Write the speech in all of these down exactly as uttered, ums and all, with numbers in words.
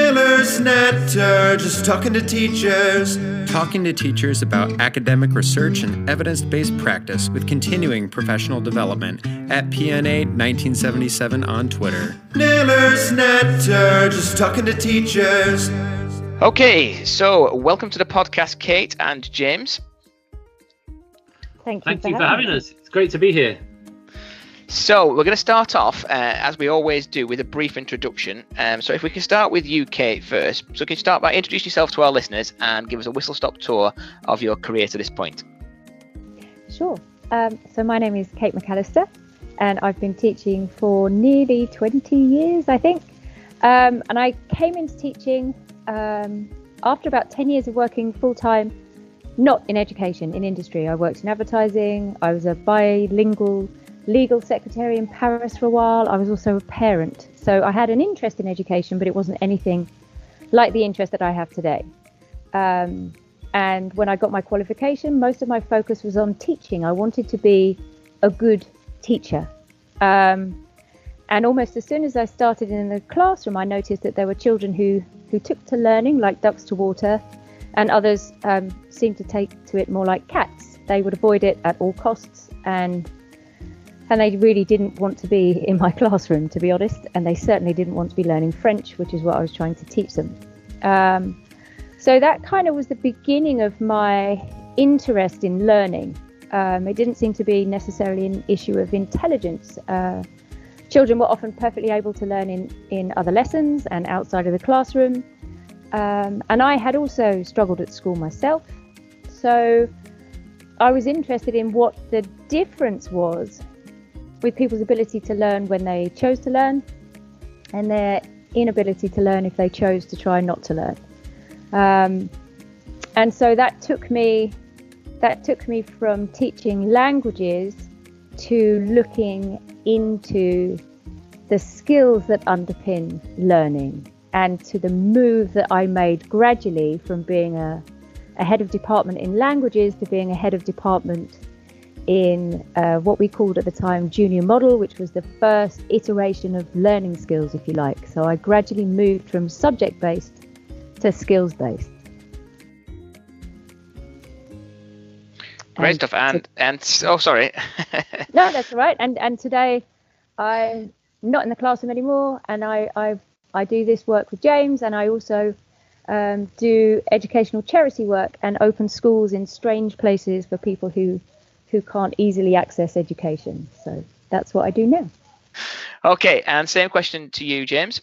Nailers Netter, just talking to teachers. Talking to teachers about academic research and evidence-based practice with continuing professional development at P N A nineteen seventy-seven on Twitter. Nailers Netter, just talking to teachers. Okay, so welcome to the podcast, Kate and James. Thank you, Thank for, you for having having us. It's great to be here. So we're going to start off, uh, as we always do, with a brief introduction. Um, so if we can start with you, Kate, first. So can you start by introducing yourself to our listeners and give us a whistle-stop tour of your career to this point? Sure. Um, so my name is Kate McAllister, and I've been teaching for nearly twenty years, I think. Um, and I came into teaching um, after about ten years of working full-time, not in education, in industry. I worked in advertising. I was a bilingual legal secretary in Paris for a while. I was also a parent. So I had an interest in education, but it wasn't anything like the interest that I have today. Um, and when I got my qualification, most of my focus was on teaching. I wanted to be a good teacher. Um, and almost as soon as I started in the classroom, I noticed that there were children who, who took to learning like ducks to water, and others um, seemed to take to it more like cats. They would avoid it at all costs, and And they really didn't want to be in my classroom, to be honest. And they certainly didn't want to be learning French, which is what I was trying to teach them. Um, so that kind of was the beginning of my interest in learning. Um, it didn't seem to be necessarily an issue of intelligence. Uh, children were often perfectly able to learn in, in other lessons and outside of the classroom. Um, and I had also struggled at school myself. So I was interested in what the difference was with people's ability to learn when they chose to learn, and their inability to learn if they chose to try not to learn. Um, and so that took me, that took me from teaching languages to looking into the skills that underpin learning, and to the move that I made gradually from being a, a head of department in languages to being a head of department in uh, what we called at the time junior model, which was the first iteration of learning skills, if you like. So I gradually moved from subject-based to skills-based. Great stuff. And, to, and oh, sorry. No, that's all right. And and today I'm not in the classroom anymore, and I, I, I do this work with James, and I also um, do educational charity work and open schools in strange places for people who who can't easily access education. So that's what I do now. Okay, and same question to you, James.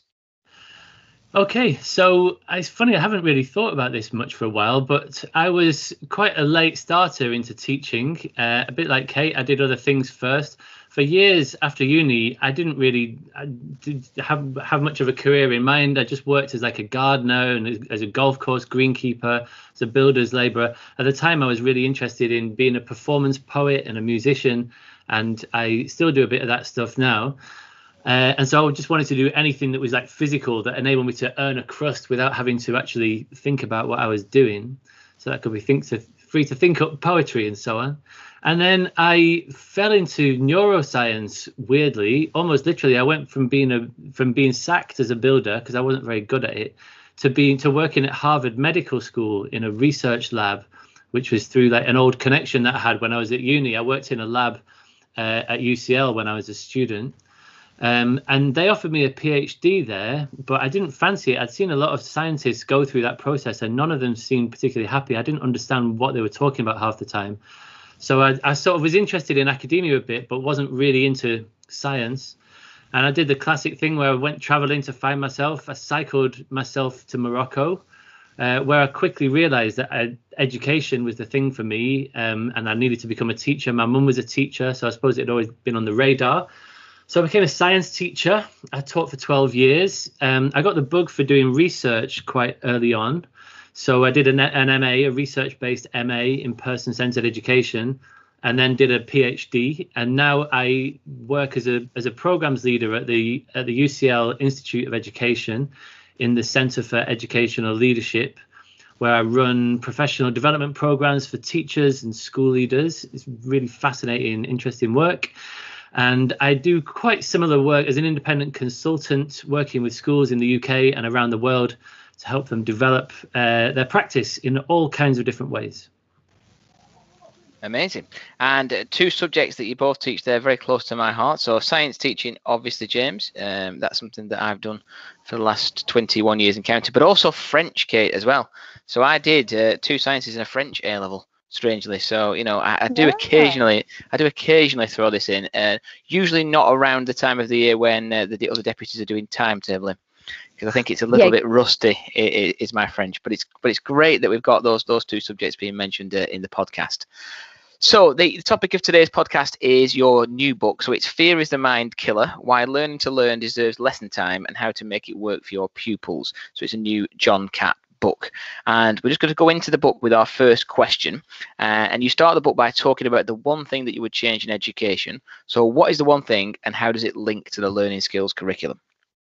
Okay, so it's funny, I haven't really thought about this much for a while, but I was quite a late starter into teaching. Uh, a bit like Kate, I did other things first. For years after uni, I didn't really I did have have much of a career in mind. I just worked as like a gardener and as a golf course greenkeeper, as a builder's labourer. At the time, I was really interested in being a performance poet and a musician, and I still do a bit of that stuff now. Uh, and so I just wanted to do anything that was like physical, that enabled me to earn a crust without having to actually think about what I was doing. So that could be think to, free to think up poetry and so on. And then I fell into neuroscience weirdly, almost literally. I went from being a from being sacked as a builder because I wasn't very good at it, to being to working at Harvard Medical School in a research lab, which was through like an old connection that I had when I was at uni. I worked in a lab uh, at U C L when I was a student. Um, and they offered me a PhD there, but I didn't fancy it. I'd seen a lot of scientists go through that process, and none of them seemed particularly happy. I didn't understand what they were talking about half the time. So I, I sort of was interested in academia a bit, but wasn't really into science. And I did the classic thing where I went traveling to find myself. I cycled myself to Morocco, uh, where I quickly realized that I, education was the thing for me, um, and I needed to become a teacher. My mum was a teacher, so I suppose it had always been on the radar. So I became a science teacher. I taught for twelve years. Um, I got the bug for doing research quite early on. So I did an, an M A, a research-based M A in person-centered education, and then did a PhD. And now I work as a as a programs leader at the at the U C L Institute of Education in the Center for Educational Leadership, where I run professional development programs for teachers and school leaders. It's really fascinating, interesting work. And I do quite similar work as an independent consultant, working with schools in the U K and around the world to help them develop uh, their practice in all kinds of different ways. Amazing. And uh, two subjects that you both teach, they're very close to my heart. So science teaching, obviously, James, um, that's something that I've done for the last twenty-one years in county, but also French, Kate, as well. So I did uh, two sciences and a French A level, strangely. So, you know, I, I do Yeah. occasionally, I do occasionally throw this in, uh, usually not around the time of the year when uh, the, the other deputies are doing timetabling, because I think it's a little Yeah. bit rusty, i- i- is my French. But it's but it's great that we've got those those two subjects being mentioned uh, in the podcast. So the, the topic of today's podcast is your new book. So it's Fear is the Mind Killer, Why Learning to Learn Deserves Lesson Time and How to Make It Work for Your Pupils. So it's a new John Catt book. And we're just going to go into the book with our first question. Uh, and you start the book by talking about the one thing that you would change in education. So what is the one thing and how does it link to the learning skills curriculum?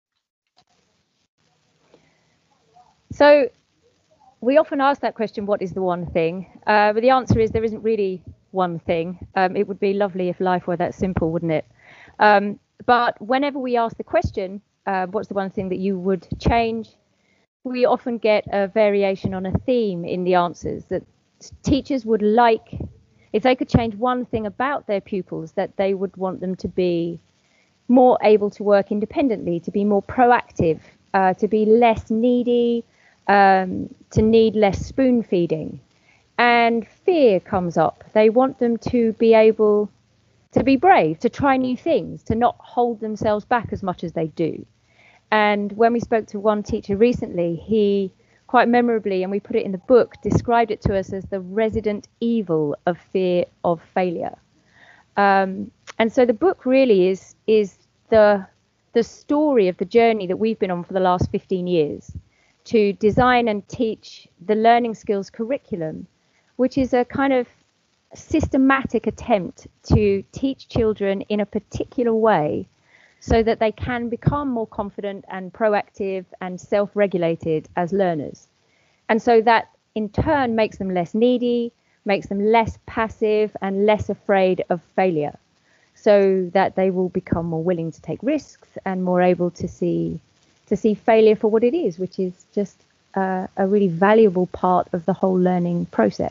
So we often ask that question, what is the one thing? Uh, but the answer is there isn't really one thing. Um, it would be lovely if life were that simple, wouldn't it? Um, but whenever we ask the question, uh, what's the one thing that you would change? We often get a variation on a theme in the answers, that teachers would like, if they could change one thing about their pupils, that they would want them to be more able to work independently, to be more proactive, uh, to be less needy, um, to need less spoon feeding. And fear comes up. They want them to be able to be brave, to try new things, to not hold themselves back as much as they do. And when we spoke to one teacher recently, he quite memorably, and we put it in the book, described it to us as the resident evil of fear of failure. Um, and so the book really is is the the story of the journey that we've been on for the last fifteen years to design and teach the learning skills curriculum, which is a kind of systematic attempt to teach children in a particular way so that they can become more confident and proactive and self-regulated as learners. And so that in turn makes them less needy, makes them less passive and less afraid of failure, so that they will become more willing to take risks and more able to see to see failure for what it is, which is just uh, a really valuable part of the whole learning process.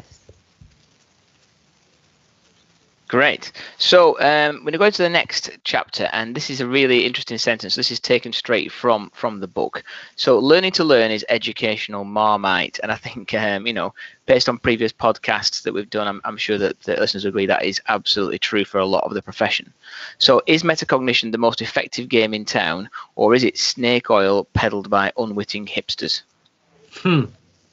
Great. So um, we're going to go to the next chapter, and this is a really interesting sentence. This is taken straight from from the book. So learning to learn is educational marmite. And I think, um, you know, based on previous podcasts that we've done, I'm, I'm sure that the listeners agree that is absolutely true for a lot of the profession. So is metacognition the most effective game in town, or is it snake oil peddled by unwitting hipsters? Hmm.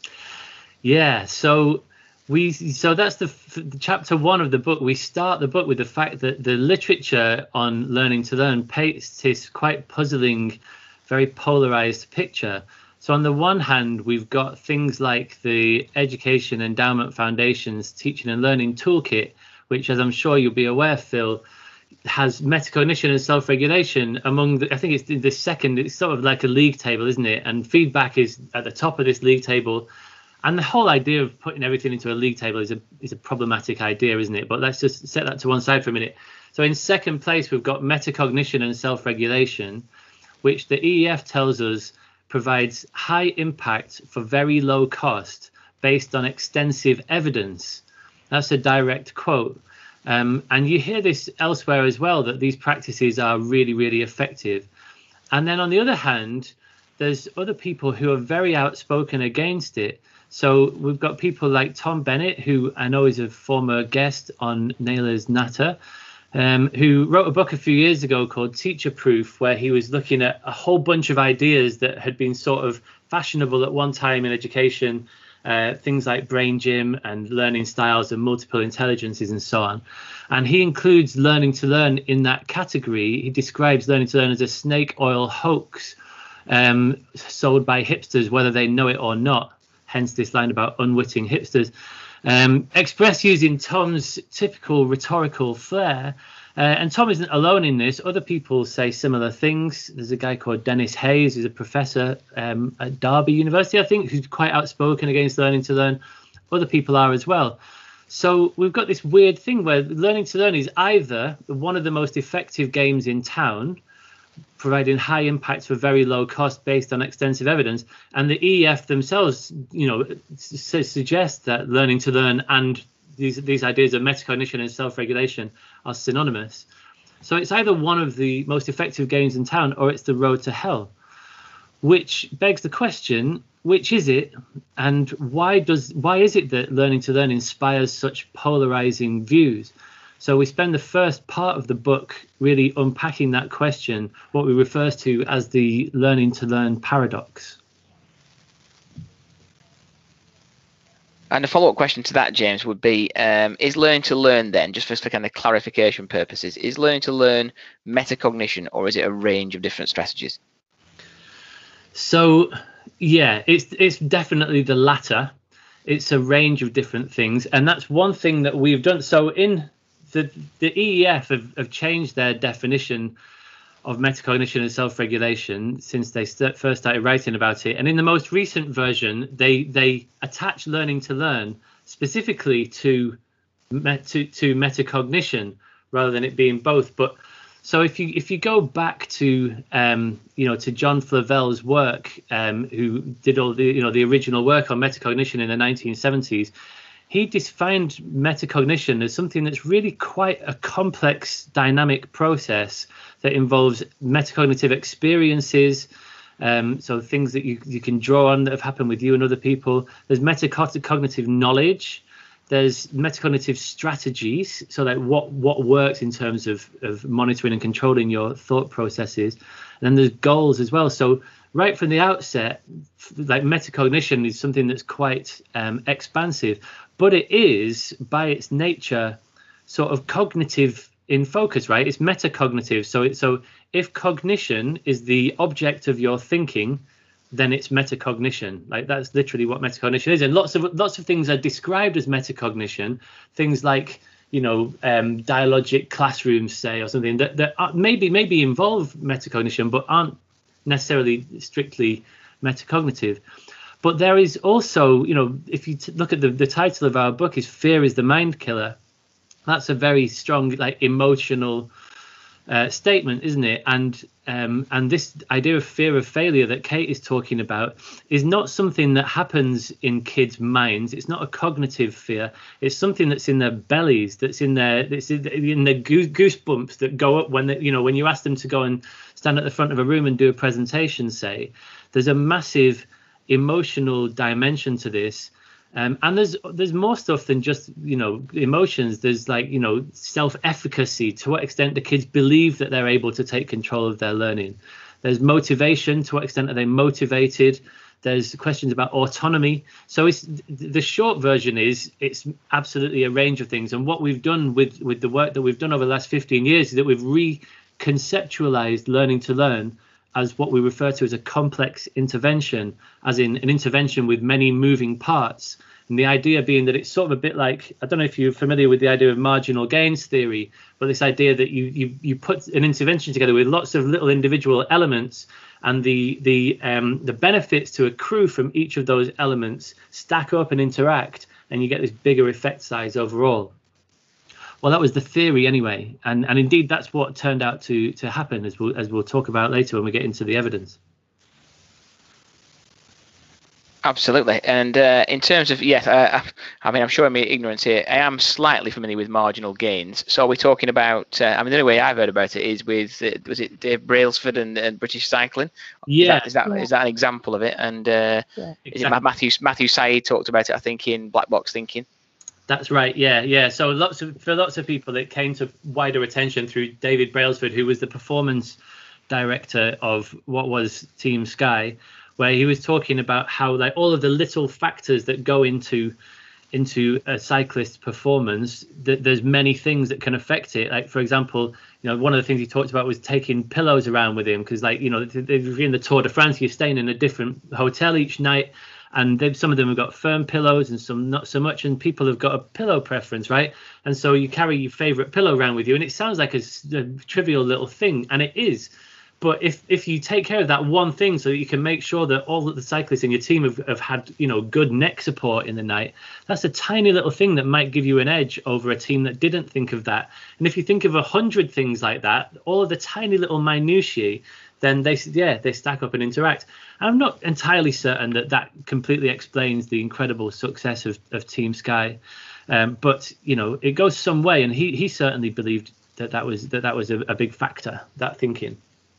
Yeah, so... We, so that's the, the chapter one of the book. We start the book with the fact that the literature on learning to learn paints this quite puzzling, very polarized picture. So on the one hand, we've got things like the Education Endowment Foundation's Teaching and Learning Toolkit, which, as I'm sure you'll be aware, Phil, has metacognition and self-regulation among the, I think it's the second, it's sort of like a league table, isn't it? And feedback is at the top of this league table. And the whole idea of putting everything into a league table is a is a problematic idea, isn't it? But let's just set that to one side for a minute. So in second place, we've got metacognition and self-regulation, which the E E F tells us provides high impact for very low cost based on extensive evidence. That's a direct quote. Um, and you hear this elsewhere as well, that these practices are really, really effective. And then on the other hand, there's other people who are very outspoken against it. So we've got people like Tom Bennett, who I know is a former guest on Naylor's Natter, um, who wrote a book a few years ago called Teacher Proof, where he was looking at a whole bunch of ideas that had been sort of fashionable at one time in education, uh, things like brain gym and learning styles and multiple intelligences and so on. And he includes learning to learn in that category. He describes learning to learn as a snake oil hoax um, sold by hipsters, whether they know it or not. Hence this line about unwitting hipsters. Um, expressed using Tom's typical rhetorical flair. Uh, and Tom isn't alone in this. Other people say similar things. There's a guy called Dennis Hayes, who's a professor um, at Derby University, I think, who's quite outspoken against learning to learn. Other people are as well. So we've got this weird thing where Learning to Learn is either one of the most effective games in town, providing high impact for very low cost based on extensive evidence, and the E E F themselves, you know, su- suggest that Learning to Learn and these these ideas of metacognition and self-regulation are synonymous. So it's either one of the most effective games in town, or it's the road to hell, which begs the question: which is it, and why does why is it that Learning to Learn inspires such polarizing views? So we spend the first part of the book really unpacking that question, what we refer to as the Learning to Learn paradox. And a follow-up question to that, James, would be, um, is Learning to Learn then, just for, for kind of clarification purposes, is Learning to Learn metacognition, or is it a range of different strategies? So, yeah, it's it's definitely the latter. It's a range of different things, and that's one thing that we've done. So in the the E E F have, have changed their definition of metacognition and self-regulation since they st- first started writing about it. And in the most recent version, they they attach Learning to Learn specifically to met, to, to metacognition rather than it being both. But so if you if you go back to um, you know to John Flavel's work, um, who did all the you know the original work on metacognition in the nineteen seventies, he defined metacognition as something that's really quite a complex dynamic process that involves metacognitive experiences, um, so things that you, you can draw on that have happened with you and other people. There's metacognitive knowledge. There's metacognitive strategies, so like what what works in terms of, of monitoring and controlling your thought processes. And then there's goals as well. So right from the outset, like metacognition is something that's quite um, expansive, but it is by its nature sort of cognitive in focus, right? It's metacognitive. So it, so if cognition is the object of your thinking, then it's metacognition. Like that's literally what metacognition is. And lots of lots of things are described as metacognition. Things like, you know, um, dialogic classrooms, say, or something that that are, maybe maybe involve metacognition, but aren't necessarily strictly metacognitive. But there is also, you know, if you t- look at the, the title of our book is Fear is the Mind Killer. That's a very strong, like, emotional uh, statement, isn't it? And um, and this idea of fear of failure that Kate is talking about is not something that happens in kids' minds. It's not a cognitive fear. It's something that's in their bellies, that's in their, that's in the goose, goosebumps that go up when they, you know, when you ask them to go and stand at the front of a room and do a presentation. Say, there's a massive emotional dimension to this. Um, and there's there's more stuff than just, you know, emotions. There's like, you know, self-efficacy, to what extent the kids believe that they're able to take control of their learning. There's motivation, to what extent are they motivated. There's questions about autonomy. So it's the short version is it's absolutely a range of things. And what we've done with, with the work that we've done over the last fifteen years is that we've reconceptualized Learning to Learn as what we refer to as a complex intervention, as in an intervention with many moving parts. And the idea being that it's sort of a bit like, I don't know if you're familiar with the idea of marginal gains theory, but this idea that you you, you put an intervention together with lots of little individual elements, and the the um, the benefits to accrue from each of those elements stack up and interact, and you get this bigger effect size overall. Well, that was the theory anyway, and and indeed that's what turned out to to happen, as we'll as we'll talk about later when we get into the evidence. Absolutely. And uh, in terms of, yes, I, I mean, I'm showing my ignorance here. I am slightly familiar with marginal gains. So we're talking about, uh, I mean, the only way I've heard about it is with, uh, was it Dave Brailsford and, and British Cycling? Yeah. Is that, is that, yeah. is that an example of it? And uh, Yeah. is it Matthew, Matthew Syed talked about it, I think, in Black Box Thinking. That's right. Yeah, yeah. So lots of for lots of people, it came to wider attention through David Brailsford, who was the performance director of what was Team Sky, where he was talking about how, like, all of the little factors that go into into a cyclist's performance, that there's many things that can affect it. Like, for example, you know, one of the things he talked about was taking pillows around with him, because, like, you know, if you're in the Tour de France, you're staying in a different hotel each night. And they've, some of them have got firm pillows and some not so much. And people have got a pillow preference, right? And so you carry your favorite pillow around with you. And it sounds like a, a trivial little thing, and it is. But if if you take care of that one thing, so that you can make sure that all of the cyclists in your team have, have had, you know, good neck support in the night, that's a tiny little thing that might give you an edge over a team that didn't think of that. And if you think of a hundred things like that, all of the tiny little minutiae, then they yeah they stack up and interact. I'm not entirely certain that that completely explains the incredible success of, of Team Sky, um, but you know, it goes some way, and he he certainly believed that that was that that was a, a big factor, that thinking.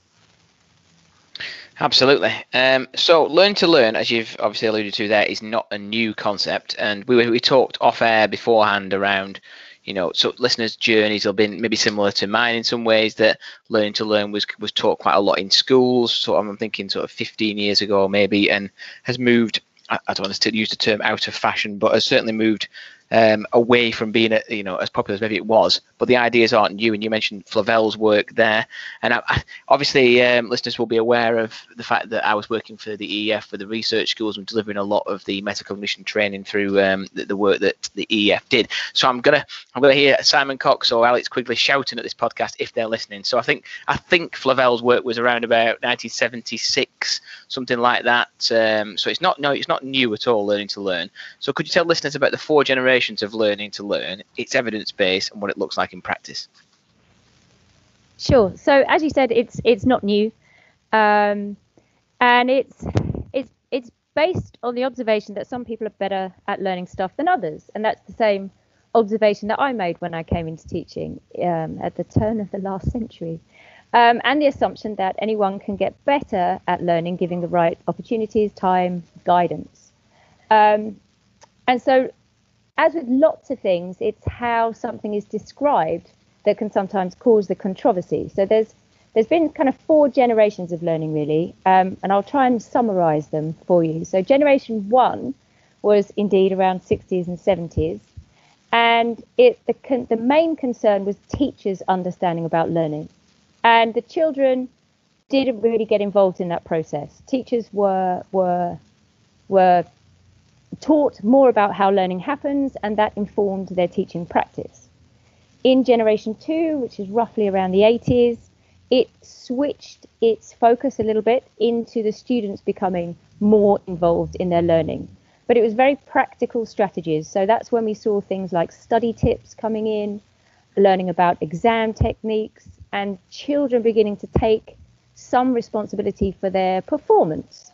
Absolutely. Um, so learn to learn, as you've obviously alluded to there, is not a new concept. And we we talked off air beforehand around, you know, so listeners' journeys have been maybe similar to mine in some ways, that learning to learn was was taught quite a lot in schools. So I'm thinking sort of fifteen years ago maybe, and has moved, I, I don't want to use the term out of fashion, but has certainly moved Um, away from being, a, you know, as popular as maybe it was. But the ideas aren't new, and you mentioned Flavel's work there, and I, I, obviously um, listeners will be aware of the fact that I was working for the E E F, for the research schools, and delivering a lot of the metacognition training through um, the, the work that the E E F did. So I'm gonna I'm gonna hear Simon Cox or Alex Quigley shouting at this podcast if they're listening. So I think I think Flavel's work was around about nineteen seventy-six, something like that. Um, so it's not no, it's not new at all. Learning to learn. So could you tell listeners about the four generations of learning to learn, its evidence-based, and what it looks like in practice? Sure. So as you said, it's it's not new, um, and it's it's it's based on the observation that some people are better at learning stuff than others, and that's the same observation that I made when I came into teaching um, at the turn of the last century, um, and the assumption that anyone can get better at learning, given the right opportunities, time, guidance, um, and so. As with lots of things, it's how something is described that can sometimes cause the controversy. So there's there's been kind of four generations of learning, really, um, and I'll try and summarize them for you. So generation one was indeed around sixties and seventies, and it the con- the main concern was teachers' understanding about learning, and the children didn't really get involved in that process. Teachers were were were taught more about how learning happens, and that informed their teaching practice. In generation two, which is roughly around the eighties, it switched its focus a little bit into the students becoming more involved in their learning. But it was very practical strategies. So that's when we saw things like study tips coming in, learning about exam techniques, and children beginning to take some responsibility for their performance.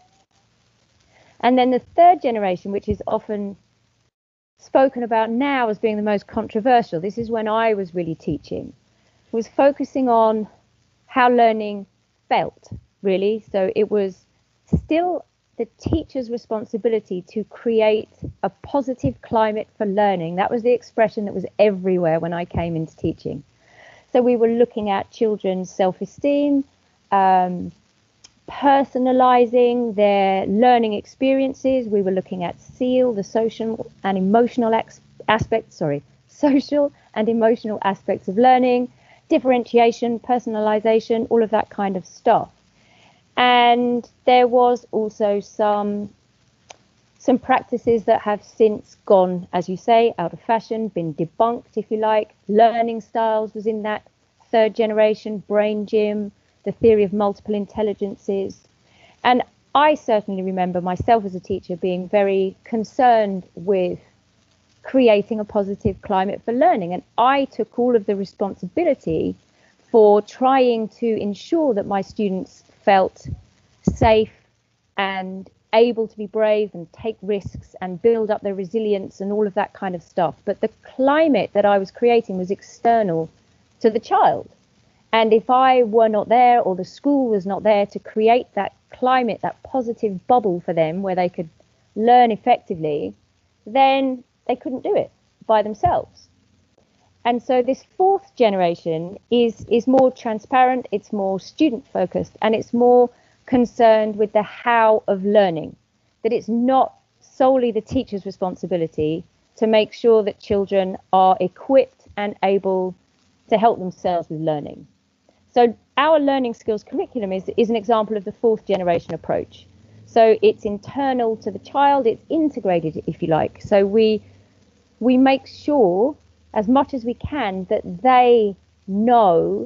And then the third generation, which is often spoken about now as being the most controversial, this is when I was really teaching, was focusing on how learning felt, really. So it was still the teacher's responsibility to create a positive climate for learning. That was the expression that was everywhere when I came into teaching. So we were looking at children's self-esteem, um, personalizing their learning experiences. We were looking at SEAL, the social and emotional ex- aspects, sorry, social and emotional aspects of learning, differentiation, personalization, all of that kind of stuff. And there was also some some practices that have since gone, as you say, out of fashion, been debunked, if you like. Learning styles was in that third generation, brain gym, the theory of multiple intelligences. And I certainly remember myself as a teacher being very concerned with creating a positive climate for learning. And I took all of the responsibility for trying to ensure that my students felt safe and able to be brave and take risks and build up their resilience and all of that kind of stuff. But the climate that I was creating was external to the child. And if I were not there, or the school was not there to create that climate, that positive bubble for them where they could learn effectively, then they couldn't do it by themselves. And so this fourth generation is, is more transparent, it's more student focused, and it's more concerned with the how of learning, that it's not solely the teacher's responsibility to make sure that children are equipped and able to help themselves with learning. So our learning skills curriculum is, is an example of the fourth generation approach. So it's internal to the child, it's integrated, if you like. So we we make sure as much as we can that they know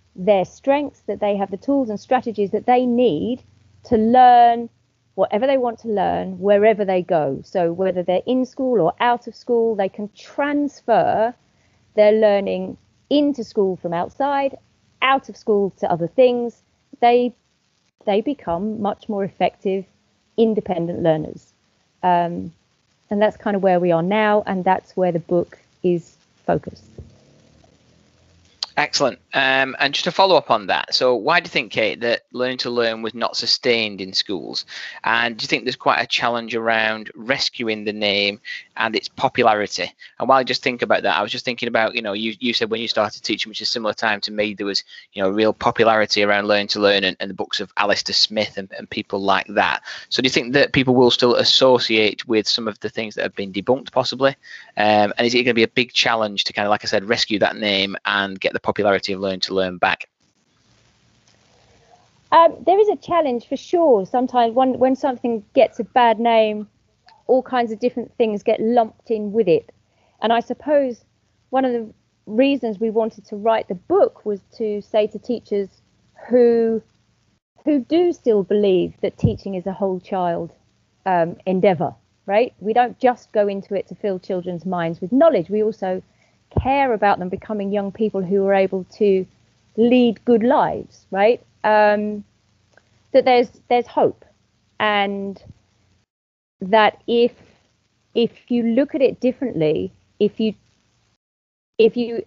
their strengths, that they have the tools and strategies that they need to learn whatever they want to learn wherever they go. So whether they're in school or out of school, they can transfer their learning into school from outside, out of school to other things. They they become much more effective, independent learners. Um, and that's kind of where we are now, and that's where the book is focused. Excellent. Um, and just to follow up on that, so why do you think, Kate, that Learning to Learn was not sustained in schools? And do you think there's quite a challenge around rescuing the name and its popularity? And while I just think about that, I was just thinking about, you know, you, you said when you started teaching, which is a similar time to me, there was, you know, real popularity around Learning to Learn and, and the books of Alistair Smith and, and people like that. So do you think that people will still associate with some of the things that have been debunked possibly? Um, and is it going to be a big challenge to kind of, like I said, rescue that name and get the popularity of Learn to Learn back? Um, there is a challenge for sure. Sometimes when, when something gets a bad name, all kinds of different things get lumped in with it. And I suppose one of the reasons we wanted to write the book was to say to teachers who who do still believe that teaching is a whole child um, endeavour, right? We don't just go into it to fill children's minds with knowledge. We also care about them becoming young people who are able to lead good lives, right? Um, that there's there's hope, and that if if you look at it differently, if you if you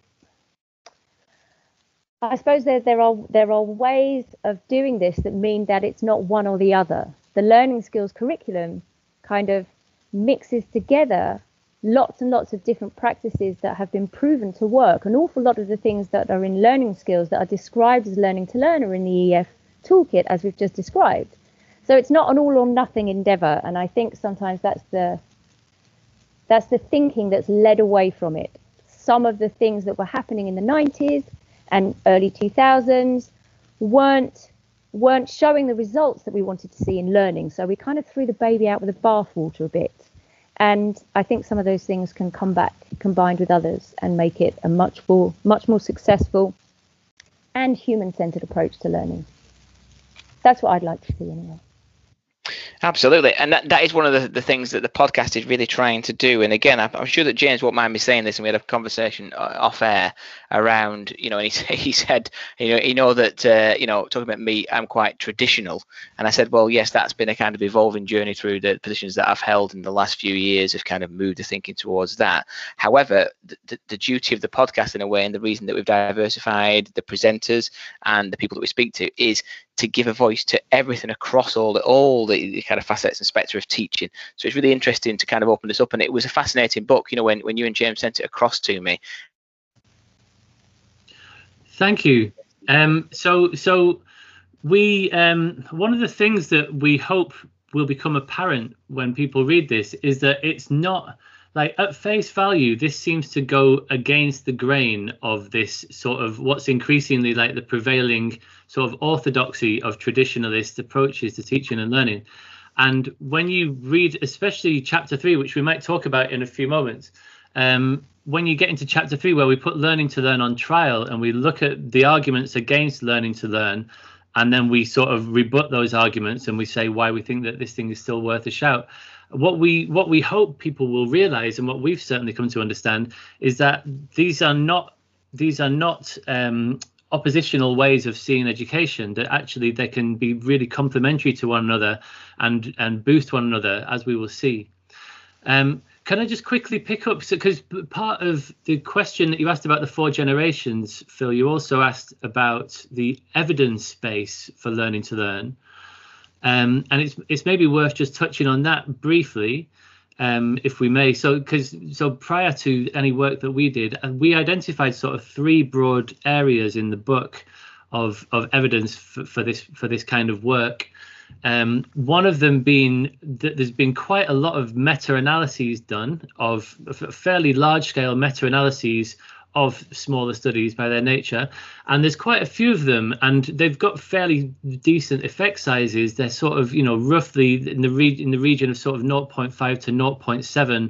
I suppose there there are there are ways of doing this that mean that it's not one or the other. The learning skills curriculum kind of mixes together lots and lots of different practices that have been proven to work. An awful lot of the things that are in learning skills that are described as Learning to Learn are in the E F toolkit, as we've just described. So it's not an all or nothing endeavour, and I think sometimes that's the that's the thinking that's led away from it. Some of the things that were happening in the nineties and early two thousands weren't weren't showing the results that we wanted to see in learning. So we kind of threw the baby out with the bathwater a bit. And I think some of those things can come back combined with others and make it a much more much more successful and human-centered approach to learning. That's what I'd like to see anyway. Absolutely. And that, that is one of the, the things that the podcast is really trying to do. And again, I'm sure that James won't mind me saying this, and we had a conversation off air around, you know, and he, he said, you know, you know that, uh, you know, talking about me, I'm quite traditional. And I said, well, yes, that's been a kind of evolving journey through the positions that I've held in the last few years, have kind of moved the thinking towards that. However, the, the, the duty of the podcast in a way, and the reason that we've diversified the presenters and the people that we speak to, is to give a voice to everything across all the all the kind of facets and spectra of teaching. So it's really interesting to kind of open this up, and it was a fascinating book, you know, when, when you and James sent it across to me. Thank you. Um, so so we um, one of the things that we hope will become apparent when people read this is that it's not like, at face value, this seems to go against the grain of this sort of what's increasingly like the prevailing sort of orthodoxy of traditionalist approaches to teaching and learning. And when you read, especially chapter three, which we might talk about in a few moments, um, when you get into chapter three, where we put Learning to Learn on trial and we look at the arguments against Learning to Learn, and then we sort of rebut those arguments and we say why we think that this thing is still worth a shout. What we what we hope people will realize, and what we've certainly come to understand, is that these are not these are not um, oppositional ways of seeing education, that actually they can be really complementary to one another and and boost one another, as we will see. Um, can I just quickly pick up, because so, part of the question that you asked about the four generations, Phil, you also asked about the evidence base for Learning to Learn. Um, and it's it's maybe worth just touching on that briefly, um, if we may. So, because so prior to any work that we did, we identified sort of three broad areas in the book of of evidence for, for this for this kind of work. Um, one of them being that there's been quite a lot of meta-analyses done, of fairly large-scale meta-analyses of smaller studies by their nature, and there's quite a few of them, and they've got fairly decent effect sizes. They're sort of, you know, roughly in the re- in the region of sort of zero point five to zero point seven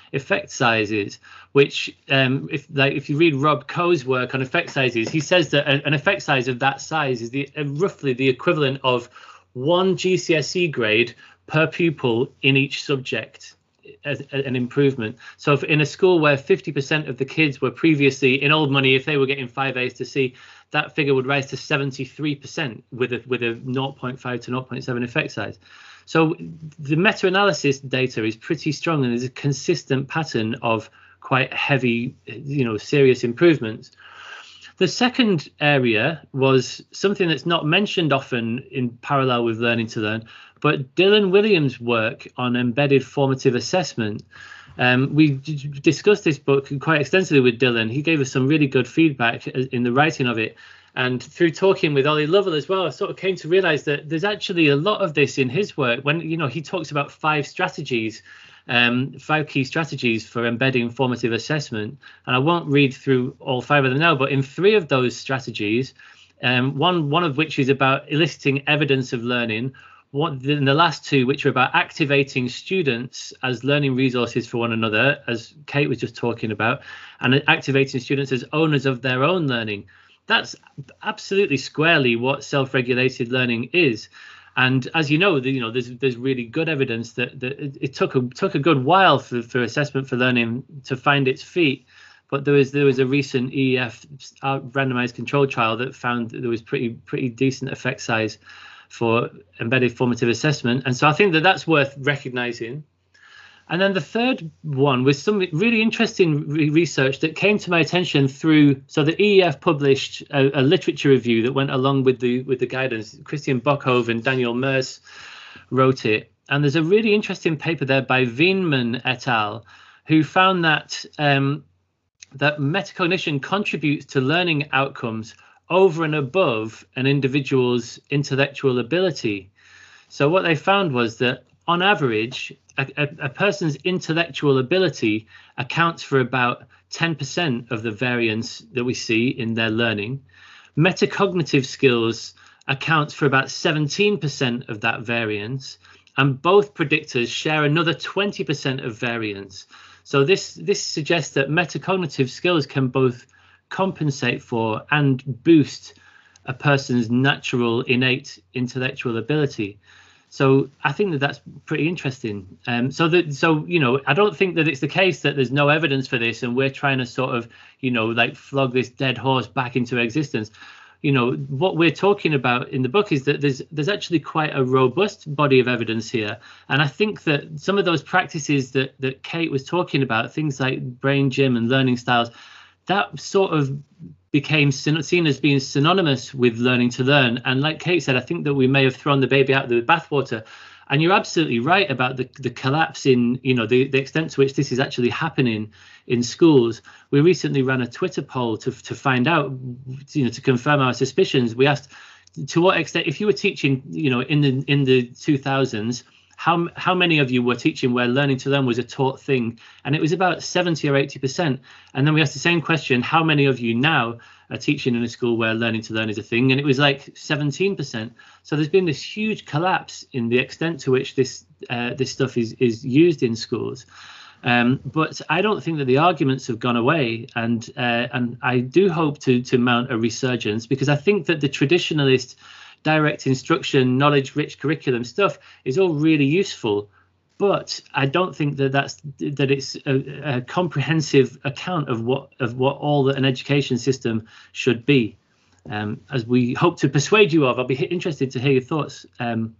effect sizes, which um, if like if you read Rob Coe's work on effect sizes, he says that a, an effect size of that size is the uh, roughly the equivalent of one G C S E grade per pupil in each subject. As an improvement. So if in a school where fifty percent of the kids were previously in old money, if they were getting five A's to C, that figure would rise to seventy-three percent with a with a zero point five to zero point seven effect size. So the meta-analysis data is pretty strong, and there's a consistent pattern of quite heavy, you know, serious improvements. The second area was something that's not mentioned often in parallel with Learning to Learn, but Dylan Williams' work on embedded formative assessment. Um, we d- discussed this book quite extensively with Dylan. He gave us some really good feedback in the writing of it. And through talking with Ollie Lovell as well, I sort of came to realize that there's actually a lot of this in his work. When, you know, he talks about five strategies, um, five key strategies for embedding formative assessment. And I won't read through all five of them now, but in three of those strategies, um, one, one of which is about eliciting evidence of learning, what in the last two, which are about activating students as learning resources for one another, as Kate was just talking about, and activating students as owners of their own learning. That's absolutely squarely what self-regulated learning is. And as you know, the, you know, there's there's really good evidence that, that it, it took a took a good while for, for assessment for learning to find its feet. But there was there was a recent E E F randomized controlled trial that found that there was pretty pretty decent effect size for embedded formative assessment. And so I think that that's worth recognizing. And then the third one was some really interesting re- research that came to my attention through, so the E E F published a, a literature review that went along with the with the guidance. Christian Bockhoven and Daniel Mers wrote it. And there's a really interesting paper there by Wienman et al., who found that um, that metacognition contributes to learning outcomes over and above an individual's intellectual ability. So what they found was that on average, a, a, a person's intellectual ability accounts for about ten percent of the variance that we see in their learning. Metacognitive skills accounts for about seventeen percent of that variance, and both predictors share another twenty percent of variance. So this, this suggests that metacognitive skills can both compensate for and boost a person's natural innate intellectual ability. So I think that that's pretty interesting. Um, so that so you know I don't think that it's the case that there's no evidence for this and we're trying to sort of you know like flog this dead horse back into existence. You know what we're talking about in the book is that there's there's actually quite a robust body of evidence here, and I think that some of those practices that that Kate was talking about, things like brain gym and learning styles, that sort of became seen as being synonymous with learning to learn. And like Kate said, I think that we may have thrown the baby out with the bathwater. And you're absolutely right about the, the collapse in, you know, the, the extent to which this is actually happening in schools. We recently ran a Twitter poll to to find out, you know, to confirm our suspicions. We asked, to what extent, if you were teaching, you know, in the in the two thousands, How how many of you were teaching where learning to learn was a taught thing? And it was about seventy or eighty percent. And then we asked the same question, how many of you now are teaching in a school where learning to learn is a thing? And it was like seventeen percent. So there's been this huge collapse in the extent to which this uh, this stuff is is used in schools. Um, but I don't think that the arguments have gone away, and uh, and I do hope to to mount a resurgence, because I think that the traditionalist direct instruction, knowledge-rich curriculum stuff is all really useful, but I don't think that that's that it's a, a comprehensive account of what of what all that an education system should be. Um, as we hope to persuade you of, I'll be interested to hear your thoughts um,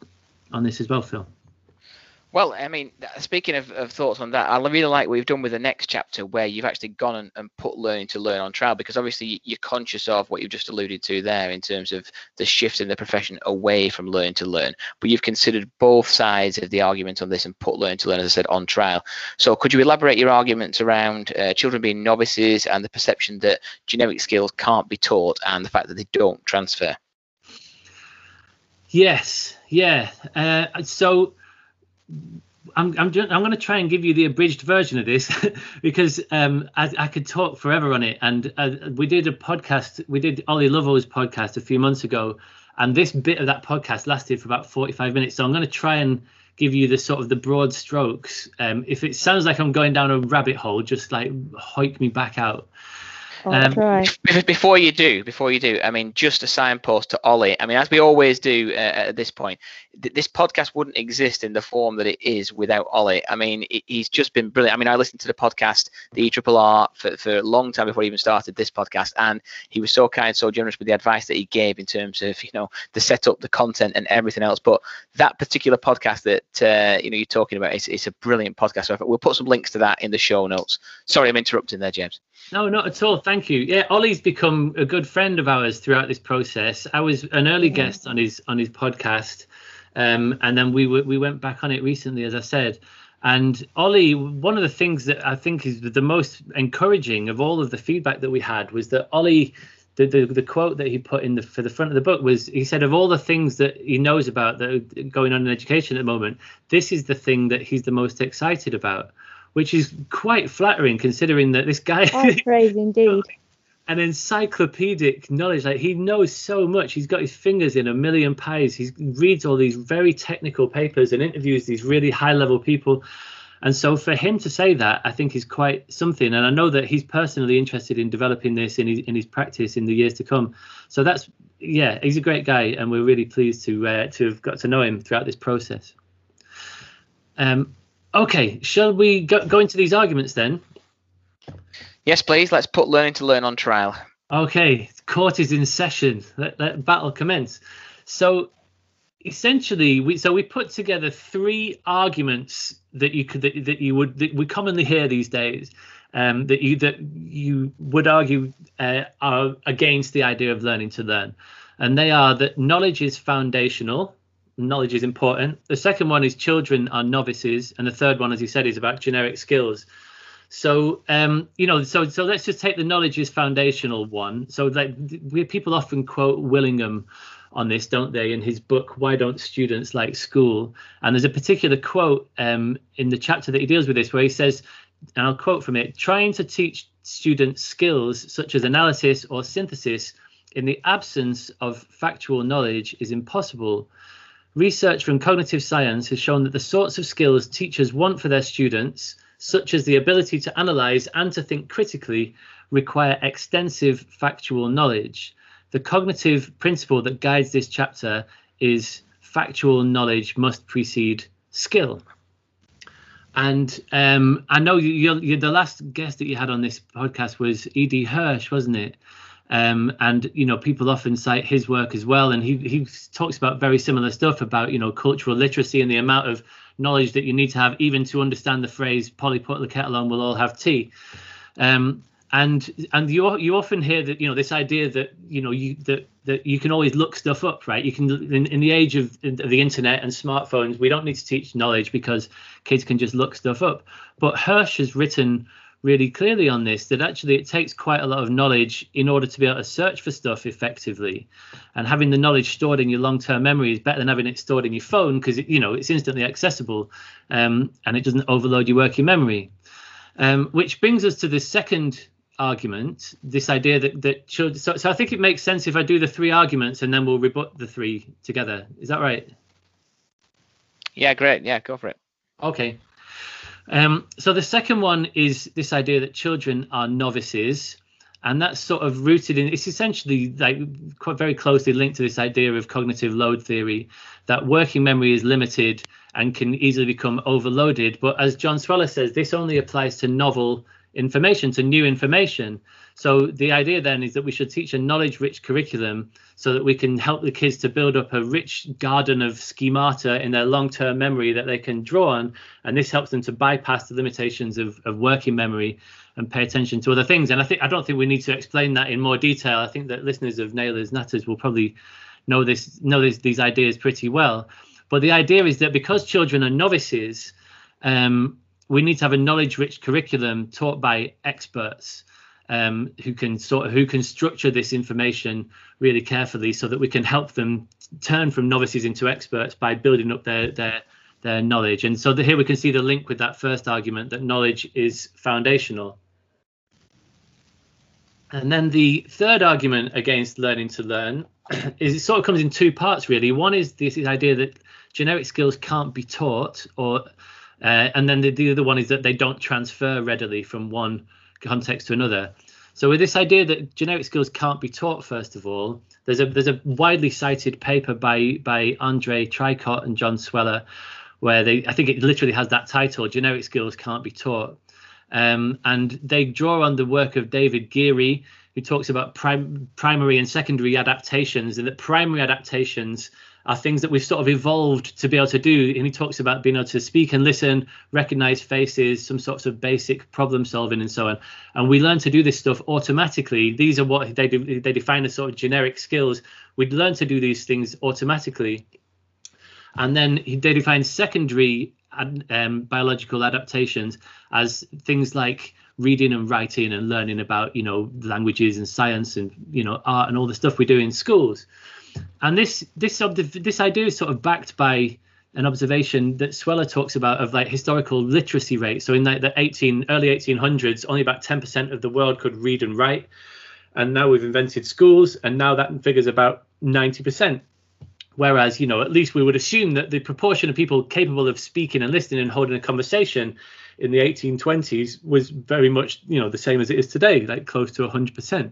on this as well, Phil. Well, I mean, speaking of, of thoughts on that, I really like what we've done with the next chapter, where you've actually gone and, and put learning to learn on trial, because obviously you're conscious of what you've just alluded to there in terms of the shift in the profession away from learning to learn. But you've considered both sides of the argument on this and put learning to learn, as I said, on trial. So could you elaborate your arguments around uh, children being novices and the perception that generic skills can't be taught and the fact that they don't transfer? Yes, yeah. Uh, so I'm I'm, just, I'm going to try and give you the abridged version of this because um, I, I could talk forever on it. And uh, we did a podcast, we did Ollie Lovell's podcast a few months ago, and this bit of that podcast lasted for about forty-five minutes. So I'm going to try and give you the sort of the broad strokes. Um, if it sounds like I'm going down a rabbit hole, just like hoik me back out. I'll try. Um, before you do, before you do, I mean, just a signpost to Ollie. I mean, as we always do uh, at this point, th- this podcast wouldn't exist in the form that it is without Ollie. I mean, it, he's just been brilliant. I mean, I listened to the podcast, the E R R R, for, for a long time before he even started this podcast, and he was so kind, so generous with the advice that he gave in terms of, you know, the setup, the content, and everything else. But that particular podcast that uh, you know you're talking about, it's, it's a brilliant podcast. So we'll put some links to that in the show notes. Sorry, I'm interrupting there, James. No, not at all. Thank you. Yeah, Ollie's become a good friend of ours throughout this process. I was an early guest on his on his podcast, um, and then we w- we went back on it recently, as I said. And Ollie, one of the things that I think is the most encouraging of all of the feedback that we had was that Ollie, the the, the quote that he put in the for the front of the book was, he said, of all the things that he knows about that are going on in education at the moment, this is the thing that he's the most excited about. Which is quite flattering, considering that this guy Oh, praise indeed. an encyclopedic knowledge. Like, he knows so much. He's got his fingers in a million pies. He reads all these very technical papers and interviews these really high level people. And so for him to say that, I think is quite something. And I know that he's personally interested in developing this in his, in his practice in the years to come. So that's, yeah, he's a great guy. And we're really pleased to uh, to have got to know him throughout this process. Um. Okay, shall we go, go into these arguments then? Yes, please. Let's put learning to learn on trial. Okay, court is in session. Let, let battle commence. So essentially, we so we put together three arguments that you could that, that you would that we commonly hear these days, um, that you that you would argue uh, are against the idea of learning to learn, and they are that knowledge is foundational. Knowledge is important. The second one is children are novices, and the third one, as you said, is about generic skills. So, um, you know, so so let's just take the knowledge is foundational one. So, like, we people often quote Willingham on this, don't they? In his book, Why Don't Students Like School? And there's a particular quote um, in the chapter that he deals with this, where he says, and I'll quote from it: "Trying to teach students skills such as analysis or synthesis in the absence of factual knowledge is impossible. Research from cognitive science has shown that the sorts of skills teachers want for their students, such as the ability to analyze and to think critically, require extensive factual knowledge. The cognitive principle that guides this chapter is factual knowledge must precede skill." And um, I know you, you're, you're the last guest that you had on this podcast was E D Hirsch, wasn't it? Um, and, you know, people often cite his work as well. And he, he talks about very similar stuff about, you know, cultural literacy and the amount of knowledge that you need to have even to understand the phrase, Polly put the kettle on, we'll all have tea. Um, and and you you often hear that, you know, this idea that, you know, you that, that you can always look stuff up, right? You can, in, in the age of the internet and smartphones, we don't need to teach knowledge because kids can just look stuff up. But Hirsch has written really clearly on this, that actually it takes quite a lot of knowledge in order to be able to search for stuff effectively, and having the knowledge stored in your long-term memory is better than having it stored in your phone, because you know it's instantly accessible, um, and it doesn't overload your working memory. Um, which brings us to the second argument, this idea that that should so, so I think it makes sense if I do the three arguments and then we'll rebut the three together. Is that right? Yeah, great. Yeah, go for it. Okay. Um, so the second one is this idea that children are novices, and that's sort of rooted in, it's essentially like quite very closely linked to this idea of cognitive load theory, that working memory is limited and can easily become overloaded. But as John Sweller says, this only applies to novel information, to new information. So the idea then is that we should teach a knowledge-rich curriculum so that we can help the kids to build up a rich garden of schemata in their long-term memory that they can draw on. And this helps them to bypass the limitations of, of working memory and pay attention to other things. And I think I don't think we need to explain that in more detail. I think that listeners of Nailers Natters will probably know this, know this, these ideas pretty well. But the idea is that because children are novices, um, we need to have a knowledge-rich curriculum taught by experts. Um, who can sort of who can structure this information really carefully so that we can help them turn from novices into experts by building up their their their knowledge. And so the, here we can see the link with that first argument, that knowledge is foundational. And then the third argument against learning to learn is it sort of comes in two parts, really. One is this, this idea that generic skills can't be taught, or uh, and then the, the other one is that they don't transfer readily from one context to another. So with this idea that generic skills can't be taught, first of all, there's a there's a widely cited paper by by Andre Tricot and John Sweller, where they I think it literally has that title, Generic Skills Can't Be Taught. Um, and they draw on the work of David Geary, who talks about prim- primary and secondary adaptations, and that primary adaptations are things that we've sort of evolved to be able to do. And he talks about being able to speak and listen, recognize faces, some sorts of basic problem solving and so on. And we learn to do this stuff automatically. These are what they do, they define as sort of generic skills. We'd learn to do these things automatically. And then they define secondary um, biological adaptations as things like reading and writing and learning about, you know, languages and science and, you know, art and all the stuff we do in schools. And this this this idea is sort of backed by an observation that Sweller talks about of like historical literacy rate. So in like the eighteen early eighteen hundreds, only about ten percent of the world could read and write. And now we've invented schools, and now that figure's about ninety percent. Whereas, you know, at least we would assume that the proportion of people capable of speaking and listening and holding a conversation in the eighteen twenties was very much, you know, the same as it is today, like close to one hundred percent.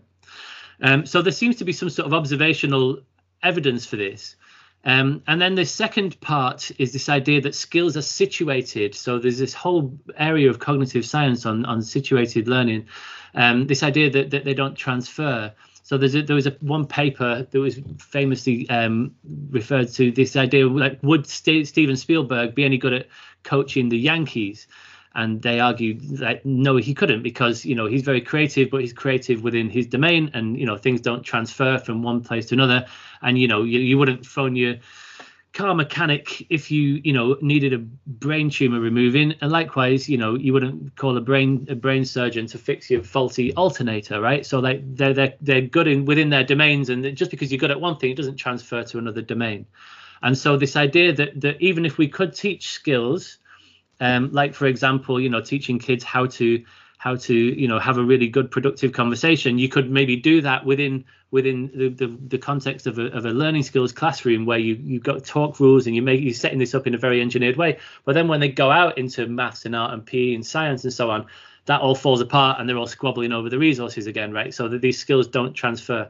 Um, so there seems to be some sort of observational evidence for this. Um, and then the second part is this idea that skills are situated. So there's this whole area of cognitive science on, on situated learning, um, this idea that, that they don't transfer. So there's a, there was a one paper that was famously um, referred to this idea, like, would St- Steven Spielberg be any good at coaching the Yankees? And they argued that no, he couldn't, because, you know, he's very creative, but he's creative within his domain, and, you know, things don't transfer from one place to another. And, you know, you, you wouldn't phone your car mechanic if you, you know, needed a brain tumor removing, and likewise, you know, you wouldn't call a brain a brain surgeon to fix your faulty alternator, right? So like they're they're they're good in within their domains, and just because you're good at one thing, it doesn't transfer to another domain. And so this idea that that even if we could teach skills, um, like for example, you know, teaching kids how to how to you know have a really good productive conversation, you could maybe do that within within the, the, the context of a, of a learning skills classroom, where you you've got talk rules and you make you're setting this up in a very engineered way. But then when they go out into maths and art and P E and science and so on, that all falls apart and they're all squabbling over the resources again, right? So that these skills don't transfer.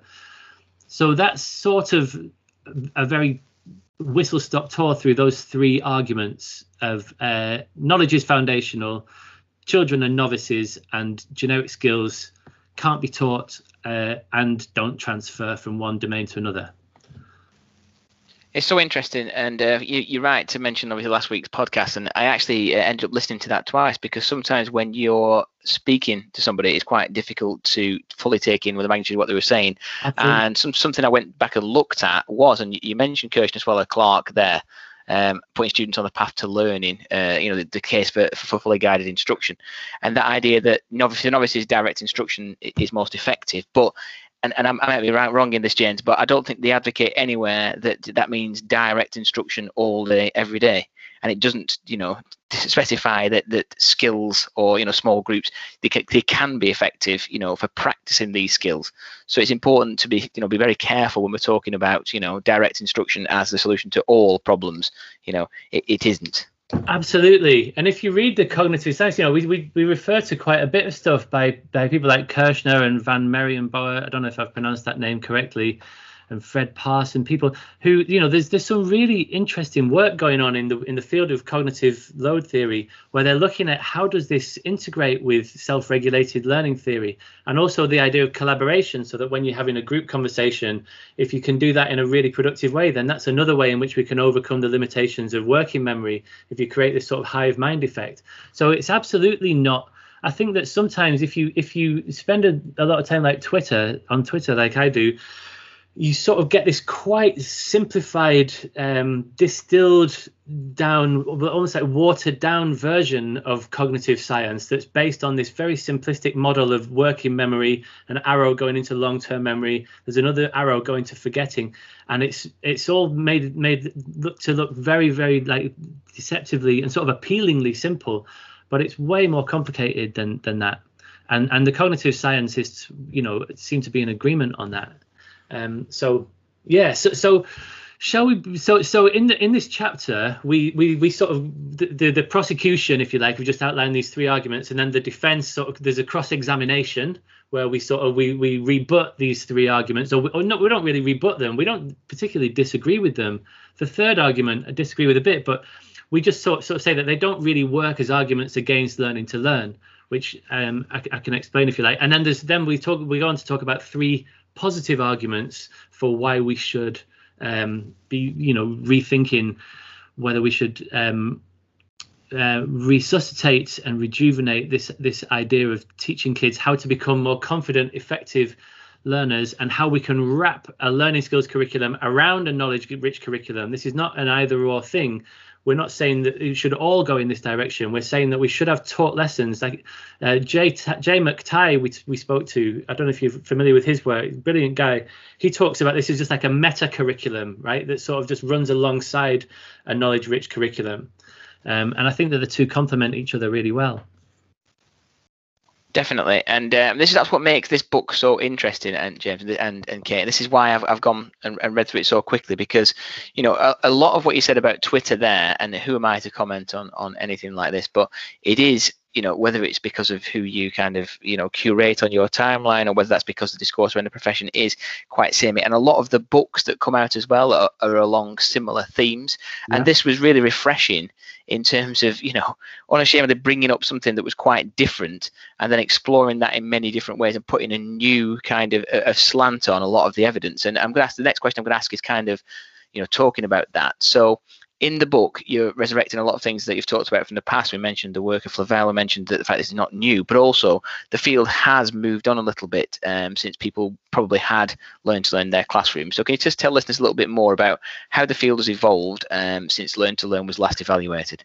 So that's sort of a very whistle-stop tour through those three arguments of uh, knowledge is foundational, children are novices, and generic skills can't be taught uh, and don't transfer from one domain to another. It's so interesting, and uh, you, you're right to mention obviously last week's podcast, and I actually uh, ended up listening to that twice, because sometimes when you're speaking to somebody, it's quite difficult to fully take in with the magnitude of what they were saying. Absolutely. And some, something I went back and looked at was, and you mentioned Kirshner Sweller Clark there, um, putting students on the path to learning, uh, you know, the, the case for, for fully guided instruction, and that idea that novices, novices direct instruction is most effective, but And, and I might be right, wrong in this, James, but I don't think they advocate anywhere that that means direct instruction all day, every day. And it doesn't, you know, specify that that skills or, you know, small groups, they can, they can be effective, you know, for practicing these skills. So it's important to be, you know, be very careful when we're talking about, you know, direct instruction as the solution to all problems. You know, it, it isn't. Absolutely. And if you read the cognitive science, you know, we, we, we refer to quite a bit of stuff by, by people like Kirshner and Van Merienbauer. I don't know if I've pronounced that name correctly. And Fred Parson, people who, you know, there's there's some really interesting work going on in the in the field of cognitive load theory, where they're looking at how does this integrate with self-regulated learning theory, and also the idea of collaboration, so that when you're having a group conversation, if you can do that in a really productive way, then that's another way in which we can overcome the limitations of working memory, if you create this sort of hive mind effect. So it's absolutely not. I think that sometimes if you if you spend a, a lot of time like Twitter on Twitter like I do, you sort of get this quite simplified, um, distilled down, almost like watered down version of cognitive science that's based on this very simplistic model of working memory, an arrow going into long-term memory. There's another arrow going to forgetting, and it's it's all made made look to look very, very like deceptively and sort of appealingly simple, but it's way more complicated than than that. And and the cognitive scientists, you know, seem to be in agreement on that. Um, so, yeah, so, so Shall we? So, so in the in this chapter, we we we sort of the, the the prosecution, if you like, we just outlined these three arguments, and then the defense sort of there's a cross examination where we sort of we we rebut these three arguments, or, we, or no, we don't really rebut them. We don't particularly disagree with them. The third argument, I disagree with a bit, but we just sort sort of say that they don't really work as arguments against learning to learn, which um, I, I can explain if you like. And then there's then we talk we go on to talk about three positive arguments for why we should um, be, you know, rethinking whether we should um, uh, resuscitate and rejuvenate this this idea of teaching kids how to become more confident, effective learners, and how we can wrap a learning skills curriculum around a knowledge-rich curriculum. This is not an either-or thing. We're not saying that it should all go in this direction. We're saying that we should have taught lessons. Like uh, Jay Jay McTighe, we we spoke to. I don't know if you're familiar with his work. Brilliant guy. He talks about this as just like a meta curriculum, right? That sort of just runs alongside a knowledge-rich curriculum. Um, and I think that the two complement each other really well. Definitely, and um, this is that's what makes this book so interesting, and James and and Kate. This is why I've I've gone and, and read through it so quickly, because you know a, a lot of what you said about Twitter there, and who am I to comment on on anything like this? But it is, you know, whether it's because of who you kind of, you know, curate on your timeline, or whether that's because the discourse around the profession is quite samey. And a lot of the books that come out as well are, are along similar themes. Yeah. And this was really refreshing in terms of, you know, unashamedly bringing up something that was quite different and then exploring that in many different ways and putting a new kind of a, a slant on a lot of the evidence. And I'm going to ask, the next question I'm going to ask is kind of, you know, talking about that. So in the book, you're resurrecting a lot of things that you've talked about from the past. We mentioned the work of Flavel, we mentioned that the fact this is not new, but also the field has moved on a little bit um, since people probably had learned to learn in their classroom. So can you just tell listeners a little bit more about how the field has evolved um, since Learn to Learn was last evaluated?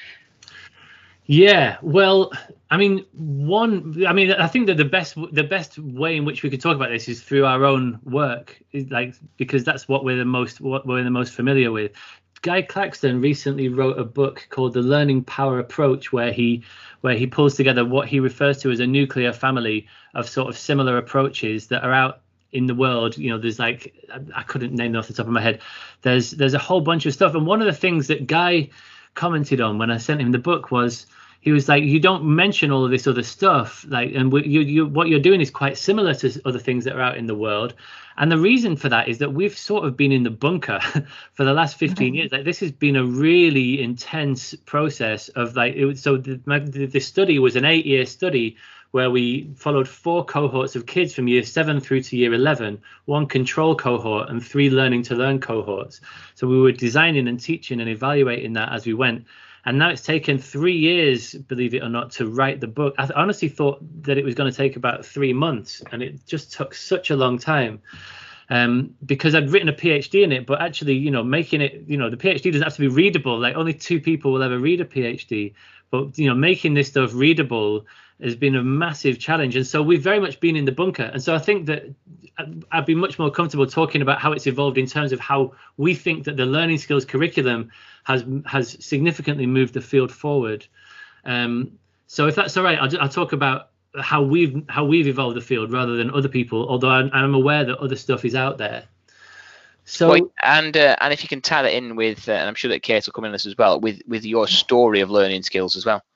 Yeah, well, I mean, one, I mean, I think that the best, the best way in which we could talk about this is through our own work, like because that's what we're the most, what we're the most familiar with. Guy Claxton recently wrote a book called The Learning Power Approach, where he where he pulls together what he refers to as a nuclear family of sort of similar approaches that are out in the world. You know, there's like, I couldn't name them off the top of my head. There's there's a whole bunch of stuff. And one of the things that Guy commented on when I sent him the book was, he was like, you don't mention all of this other stuff, like, and you, you, what you're doing is quite similar to other things that are out in the world. And the reason for that is that we've sort of been in the bunker for the last fifteen years. Like, this has been a really intense process of like, it was, so the, the study was an eight year study where we followed four cohorts of kids from year seven through to year eleven, one control cohort and three learning to learn cohorts. So we were designing and teaching and evaluating that as we went. And now it's taken three years, believe it or not, to write the book. I honestly thought that it was going to take about three months, and it just took such a long time um, because I'd written a PhD in it. But actually, you know, making it, you know, the PhD doesn't have to be readable. Like, only two people will ever read a PhD. But, you know, making this stuff readable has been a massive challenge. And so we've very much been in the bunker. And so I think that I'd be much more comfortable talking about how it's evolved in terms of how we think that the learning skills curriculum has has significantly moved the field forward. Um, so if that's all right, I'll, I'll talk about how we've how we've evolved the field rather than other people, although I'm, I'm aware that other stuff is out there. So well, and uh, and if you can tie that in with, uh, and I'm sure that Kate will come in this as well, with with your story of learning skills as well.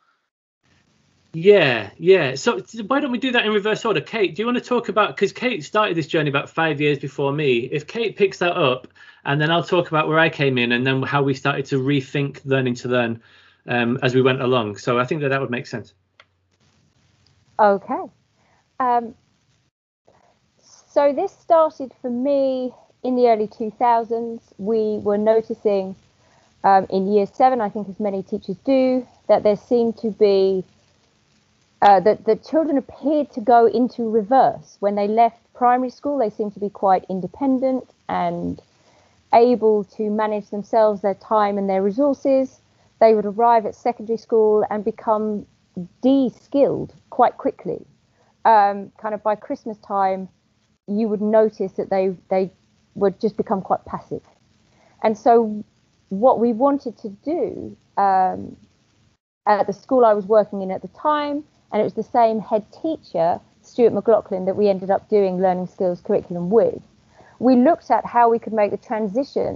Yeah, yeah. So why don't we do that in reverse order? Kate, do you want to talk about, because Kate started this journey about five years before me. If Kate picks that up, and then I'll talk about where I came in and then how we started to rethink learning to learn um, as we went along. So I think that that would make sense. Okay. Um, so this started for me in the early two thousands. We were noticing um, in year seven, I think as many teachers do, that there seemed to be Uh, that the children appeared to go into reverse. When they left primary school, they seemed to be quite independent and able to manage themselves, their time and their resources. They would arrive at secondary school and become de-skilled quite quickly. Um, kind of by Christmas time, you would notice that they, they would just become quite passive. And so what we wanted to do um, at the school I was working in at the time, and it was the same head teacher, Stuart McLaughlin, that we ended up doing learning skills curriculum with. We looked at how we could make the transition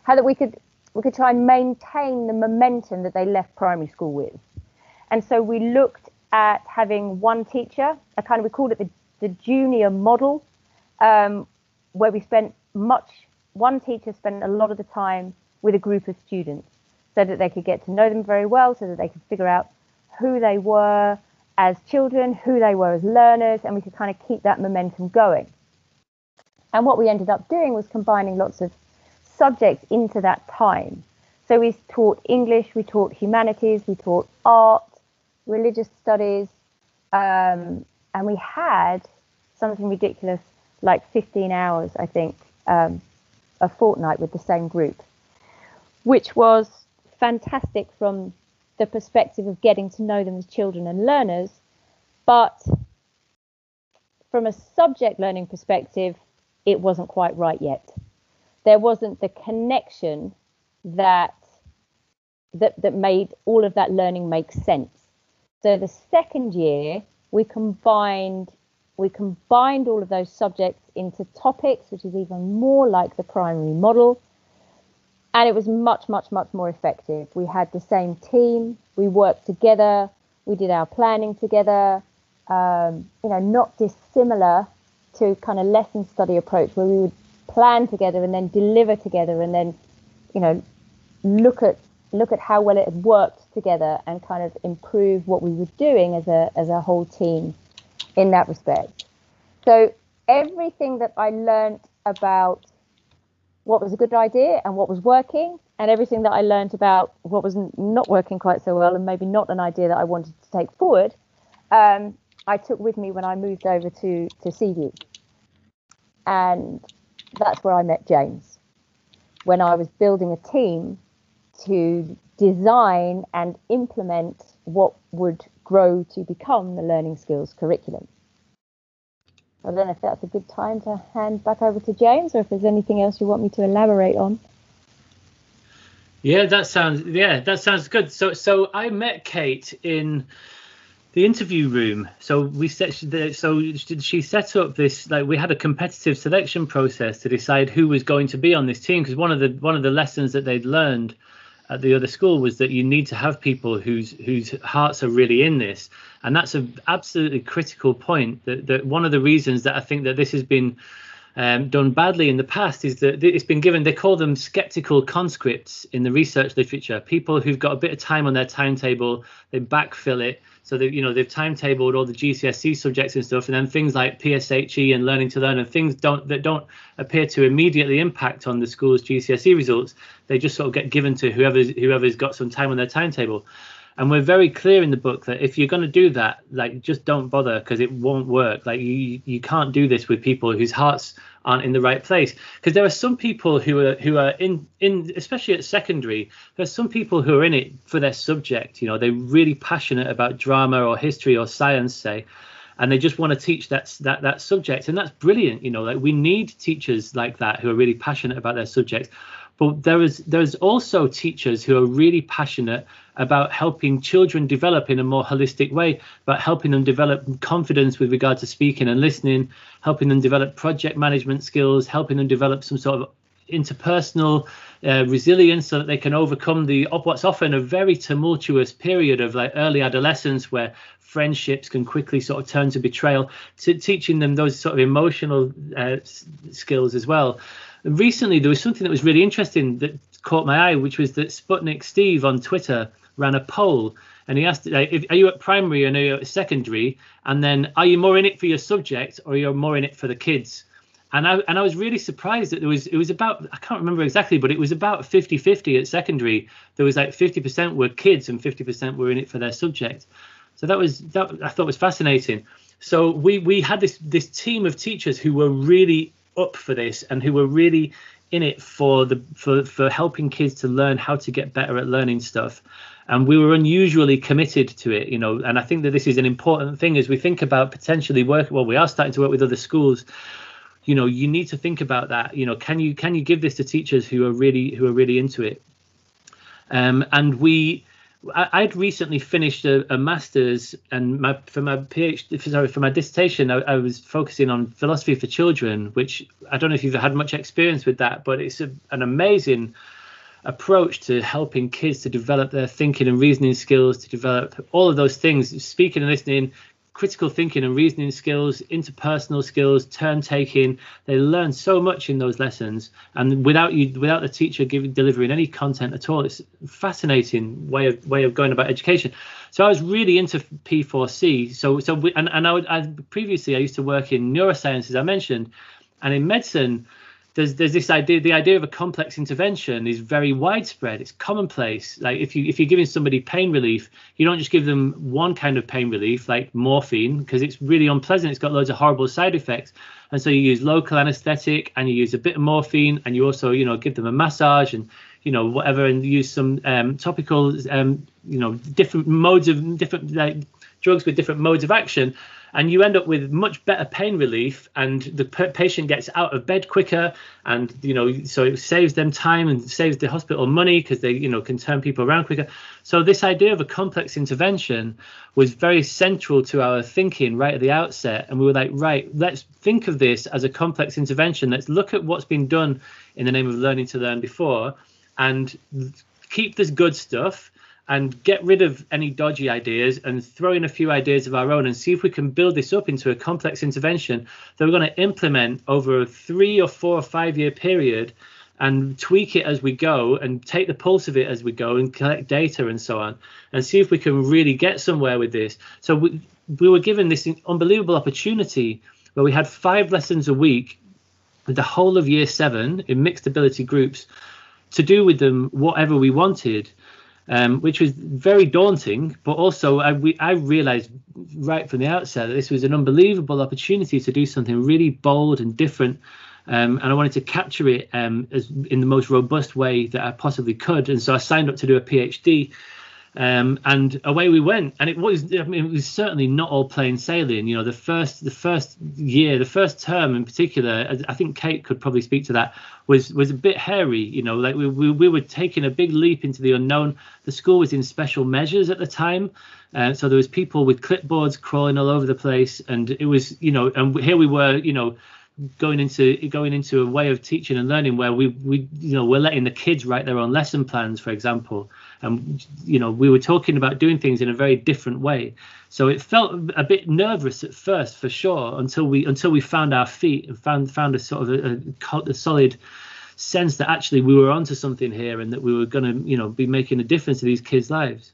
how that we could we could try and maintain the momentum that they left primary school with. And so we looked at having one teacher, a kind of, we called it the, the junior model, um, where we spent much, one teacher spent a lot of the time with a group of students so that they could get to know them very well, so that they could figure out who they were as children, who they were as learners, and we could kind of keep that momentum going. And what we ended up doing was combining lots of subjects into that time. So we taught English, we taught humanities, we taught art, religious studies, um, and we had something ridiculous like fifteen hours, I think, um, a fortnight with the same group, which was fantastic from the perspective of getting to know them as children and learners. But from a subject learning perspective, it wasn't quite right yet. There wasn't the connection that that that made all of that learning make sense. So the second year, we combined we combined all of those subjects into topics, which is even more like the primary model. And it was much, much, much more effective. We had the same team, we worked together, we did our planning together, um, you know, not dissimilar to kind of lesson study approach where we would plan together and then deliver together and then, you know, look at look at how well it had worked together and kind of improve what we were doing as a as a whole team in that respect. So everything that I learned about what was a good idea and what was working, and everything that I learned about what was not working quite so well and maybe not an idea that I wanted to take forward, um, I took with me when I moved over to, to Seaview. And that's where I met James, when I was building a team to design and implement what would grow to become the learning skills curriculum. I don't know if that's a good time to hand back over to James, or if there's anything else you want me to elaborate on. Yeah, that sounds yeah, that sounds good. So so I met Kate in the interview room. So we set so she set up this, like, we had a competitive selection process to decide who was going to be on this team, because one of the one of the lessons that they'd learned at the other school was that you need to have people whose whose hearts are really in this. And that's an absolutely critical point. That, that one of the reasons that I think that this has been um, done badly in the past is that it's been given, they call them skeptical conscripts in the research literature, people who've got a bit of time on their timetable, they backfill it. So they, you know, they've timetabled all the G C S E subjects and stuff, and then things like P S H E and learning to learn and things don't that don't appear to immediately impact on the school's G C S E results. They just sort of get given to whoever's whoever's got some time on their timetable. And we're very clear in the book that if you're going to do that, like, just don't bother, because it won't work. Like, you you can't do this with people whose hearts aren't in the right place, because there are some people who are who are in in especially at secondary, there's some people who are in it for their subject. You know, they're really passionate about drama or history or science, say, and they just want to teach that that that subject, and that's brilliant. You know, like, we need teachers like that who are really passionate about their subjects. But there is there's also teachers who are really passionate about helping children develop in a more holistic way, about helping them develop confidence with regard to speaking and listening, helping them develop project management skills, helping them develop some sort of interpersonal uh, resilience so that they can overcome the what's often a very tumultuous period of, like, early adolescence where friendships can quickly sort of turn to betrayal, to teaching them those sort of emotional uh, skills as well. Recently, there was something that was really interesting that caught my eye, which was that Sputnik Steve on Twitter ran a poll, and he asked, if, are you at primary and are you at secondary? And then, are you more in it for your subject or you're more in it for the kids? And I and I was really surprised that there was, it was about, I can't remember exactly, but it was about fifty fifty at secondary. There was like fifty percent were kids and fifty percent were in it for their subject. So that was, that I thought was fascinating. So we we had this this team of teachers who were really up for this and who were really in it for the for for helping kids to learn how to get better at learning stuff. And we were unusually committed to it, you know, and I think that this is an important thing as we think about potentially work. Well, we are starting to work with other schools. You know, you need to think about that. You know, can you can you give this to teachers who are really who are really into it? Um, and we I, I'd recently finished a, a master's, and my for my PhD, sorry, for my dissertation, I, I was focusing on philosophy for children, which I don't know if you've had much experience with that, but it's a, an amazing approach to helping kids to develop their thinking and reasoning skills, to develop all of those things, speaking and listening, critical thinking and reasoning skills, interpersonal skills, turn taking. They learn so much in those lessons, and without you, without the teacher giving delivering any content at all, it's a fascinating way of way of going about education. So I was really into P four C. So so we, and and I would I, previously I used to work in neuroscience, as I mentioned, and in medicine. There's there's this idea, the idea of a complex intervention is very widespread. It's commonplace. Like if you if you're giving somebody pain relief, you don't just give them one kind of pain relief like morphine, because it's really unpleasant. It's got loads of horrible side effects. And so you use local anesthetic, and you use a bit of morphine, and you also, you know, give them a massage and, you know, whatever, and use some um, topical, um, you know, different modes of different like, drugs with different modes of action. And you end up with much better pain relief, and the p- patient gets out of bed quicker, and, you know, so it saves them time and saves the hospital money, because they, you know, can turn people around quicker. So this idea of a complex intervention was very central to our thinking right at the outset. And we were like, right, let's think of this as a complex intervention. Let's look at what's been done in the name of learning to learn before, and keep this good stuff, and get rid of any dodgy ideas, and throw in a few ideas of our own, and see if we can build this up into a complex intervention that we're going to implement over a three or four or five year period, and tweak it as we go, and take the pulse of it as we go, and collect data and so on, and see if we can really get somewhere with this. So we, we were given this unbelievable opportunity where we had five lessons a week with the whole of year seven in mixed ability groups to do with them whatever we wanted. Um, which was very daunting, but also I, we, I realized right from the outset that this was an unbelievable opportunity to do something really bold and different, um, and I wanted to capture it um, as in the most robust way that I possibly could. And so I signed up to do a PhD, um, and away we went. And it was, I mean, it was certainly not all plain sailing. You know, the first, the first year, the first term in particular, I think Kate could probably speak to that, was was a bit hairy. You know, like we we, we were taking a big leap into the unknown. The school was in special measures at the time, uh, so there was people with clipboards crawling all over the place, and it was, you know, and here we were, you know, going into going into a way of teaching and learning where we we you know we're letting the kids write their own lesson plans, for example, and, you know, we were talking about doing things in a very different way. So it felt a bit nervous at first, for sure, until we until we found our feet and found found a sort of a, a, a solid sense that actually we were onto something here, and that we were going to, you know, be making a difference to these kids' lives.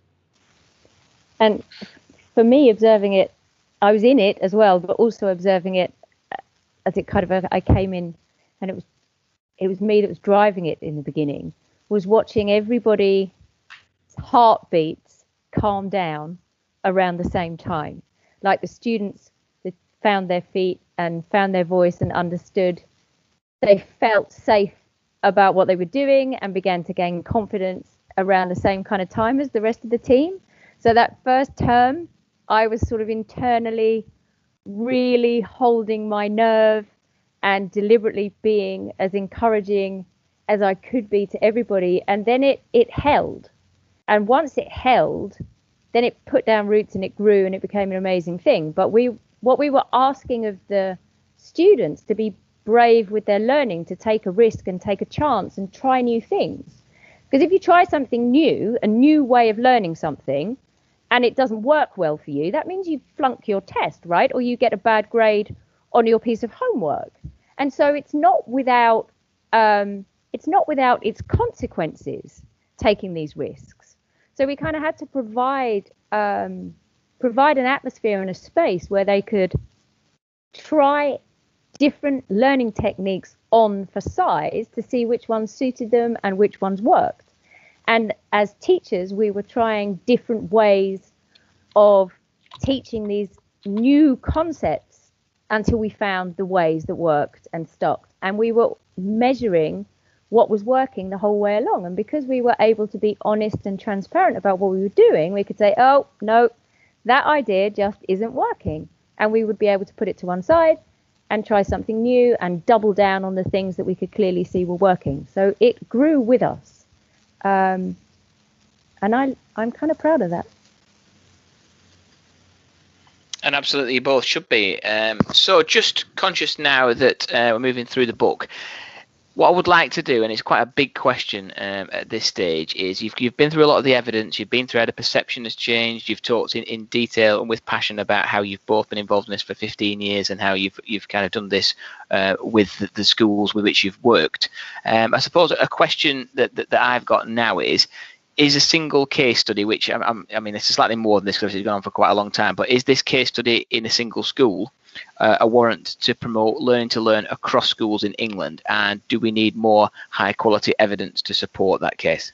And for me, observing it, I was in it as well, but also observing it as it kind of, I came in, and it was it was me that was driving it in the beginning, was watching everybody's heartbeats calm down around the same time. Like the students that found their feet and found their voice and understood, they felt safe about what they were doing and began to gain confidence around the same kind of time as the rest of the team. So that first term, I was sort of internally really holding my nerve and deliberately being as encouraging as I could be to everybody. And then it it held. And once it held, then it put down roots and it grew and it became an amazing thing. But we what we were asking of the students to be brave with their learning, to take a risk and take a chance and try new things. Because if you try something new, a new way of learning something, and it doesn't work well for you, that means you flunk your test, right? Or you get a bad grade on your piece of homework. And so it's not without um, it's not without its consequences, taking these risks. So we kind of had to provide um, provide an atmosphere and a space where they could try different learning techniques on for size to see which ones suited them and which ones worked. And as teachers, we were trying different ways of teaching these new concepts until we found the ways that worked and stuck. And we were measuring what was working the whole way along. And because we were able to be honest and transparent about what we were doing, we could say, oh, no, that idea just isn't working. And we would be able to put it to one side and try something new and double down on the things that we could clearly see were working. So it grew with us. Um, and I I'm kind of proud of that. And absolutely, you both should be. Um, so just conscious now that uh, we're moving through the book, what I would like to do, and it's quite a big question um, at this stage, is you've, you've been through a lot of the evidence, you've been through how the perception has changed, you've talked in, in detail and with passion about how you've both been involved in this for fifteen years and how you've you've kind of done this uh, with the, the schools with which you've worked. Um, I suppose a question that, that, that I've got now is, is a single case study, which I, I mean, it's slightly more than this because it's gone on for quite a long time, but is this case study in a single school uh, a warrant to promote learning to learn across schools in England? And do we need more high quality evidence to support that case?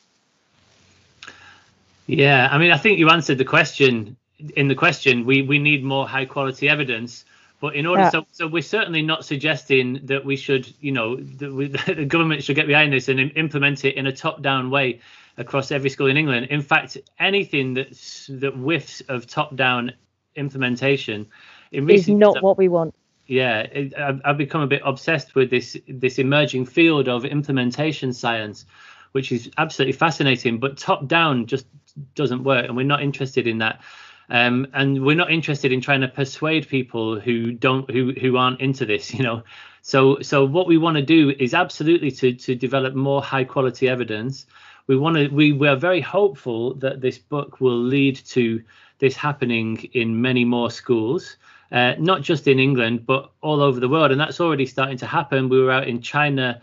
Yeah, I mean, I think you answered the question in the question. We, we need more high quality evidence. But in order, yeah. so so we're certainly not suggesting that we should, you know, that we, the government should get behind this and implement it in a top-down way across every school in England. In fact, anything that's that whiffs of top-down implementation in is not what we want. Yeah, it, I've, I've become a bit obsessed with this this emerging field of implementation science, which is absolutely fascinating. But top-down just doesn't work, and we're not interested in that. Um, and we're not interested in trying to persuade people who don't, who who aren't into this, you know. So so what we want to do is absolutely to to develop more high quality evidence. We want to we we are very hopeful that this book will lead to this happening in many more schools, uh, not just in England but all over the world, and that's already starting to happen. We were out in China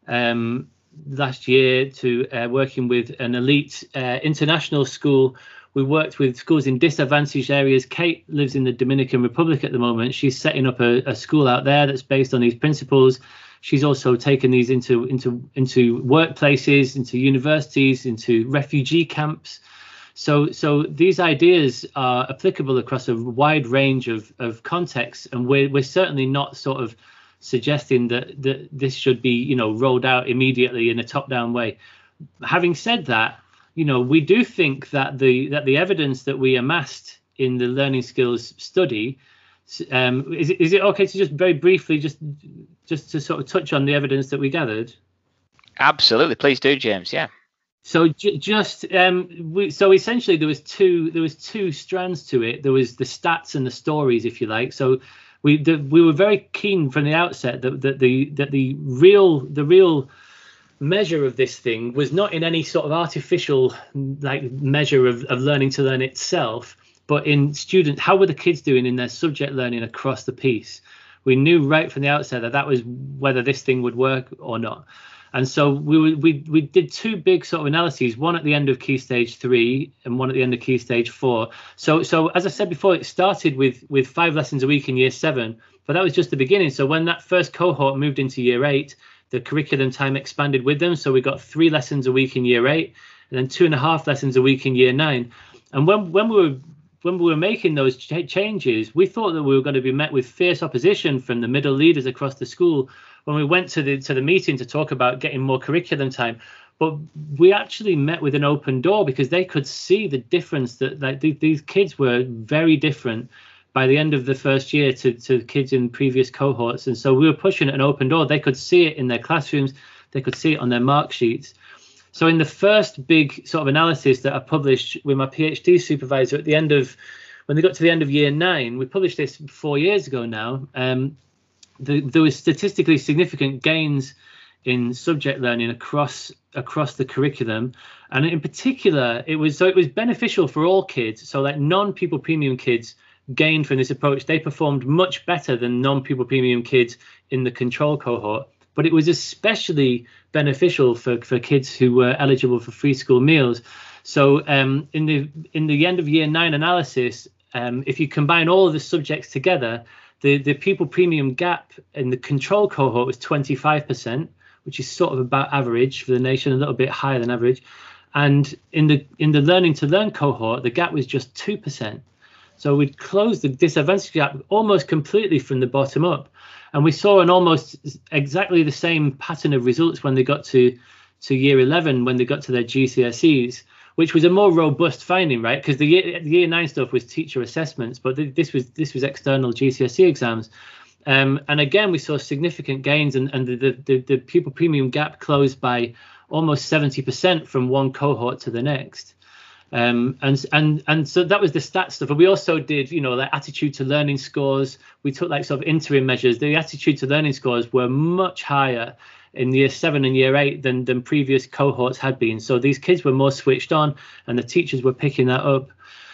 um, last year to uh, working with an elite uh, international school. We worked with schools in disadvantaged areas. Kate lives in the Dominican Republic at the moment. She's setting up a, a school out there that's based on these principles. She's also taken these into into into workplaces, into universities, into refugee camps. So so these ideas are applicable across a wide range of, of contexts, and we're we're certainly not sort of suggesting that, that this should be, you know, rolled out immediately in a top-down way. Having said that, you know, we do think that the that the evidence that we amassed in the learning skills study, um, is, is it okay to just very briefly just just to sort of touch on the evidence that we gathered? Absolutely, please do, James. Yeah. So j- just um, we, so essentially there was two there was two strands to it. There was the stats and the stories, if you like. So we the, we were very keen from the outset that, that the that the real the real measure of this thing was not in any sort of artificial like measure of, of learning to learn itself, but in students, how were the kids doing in their subject learning across the piece? We knew right from the outset that that was whether this thing would work or not. And so we were, we we did two big sort of analyses, one at the end of Key Stage three and one at the end of Key Stage four. So so as I said before, it started with with five lessons a week in year seven, but that was just the beginning. So when that first cohort moved into year eight, the curriculum time expanded with them. So we got three lessons a week in year eight, and then two and a half lessons a week in year nine. And when when we were when we were making those ch- changes, we thought that we were going to be met with fierce opposition from the middle leaders across the school when we went to the to the meeting to talk about getting more curriculum time. But we actually met with an open door because they could see the difference that like th- these kids were very different by the end of the first year to, to kids in previous cohorts. And so we were pushing an open door. They could see it in their classrooms. They could see it on their mark sheets. So in the first big sort of analysis that I published with my PhD supervisor at the end of, when they got to the end of year nine, we published this four years ago now, um, the, there was statistically significant gains in subject learning across across the curriculum. And in particular, it was so it was beneficial for all kids. So like non-pupil premium kids gained from this approach. They performed much better than non-pupil premium kids in the control cohort, but it was especially beneficial for, for kids who were eligible for free school meals. So um, in the in the end of year nine analysis, um, if you combine all of the subjects together, the, the pupil premium gap in the control cohort was twenty-five percent, which is sort of about average for the nation, a little bit higher than average. And in the in the learning to learn cohort, the gap was just two percent. So we'd closed the disadvantage gap almost completely from the bottom up. And we saw an almost exactly the same pattern of results when they got to, to year eleven, when they got to their G C S Es, which was a more robust finding, right? Because the year, the year nine stuff was teacher assessments, but th- this was this was external G C S E exams. Um, and again, we saw significant gains, and, and the, the, the pupil premium gap closed by almost seventy percent from one cohort to the next. Um, and and and so that was the stats stuff. And we also did, you know, like attitude to learning scores. We took like sort of interim measures. The attitude to learning scores were much higher in year seven and year eight than than previous cohorts had been. So these kids were more switched on, and the teachers were picking that up.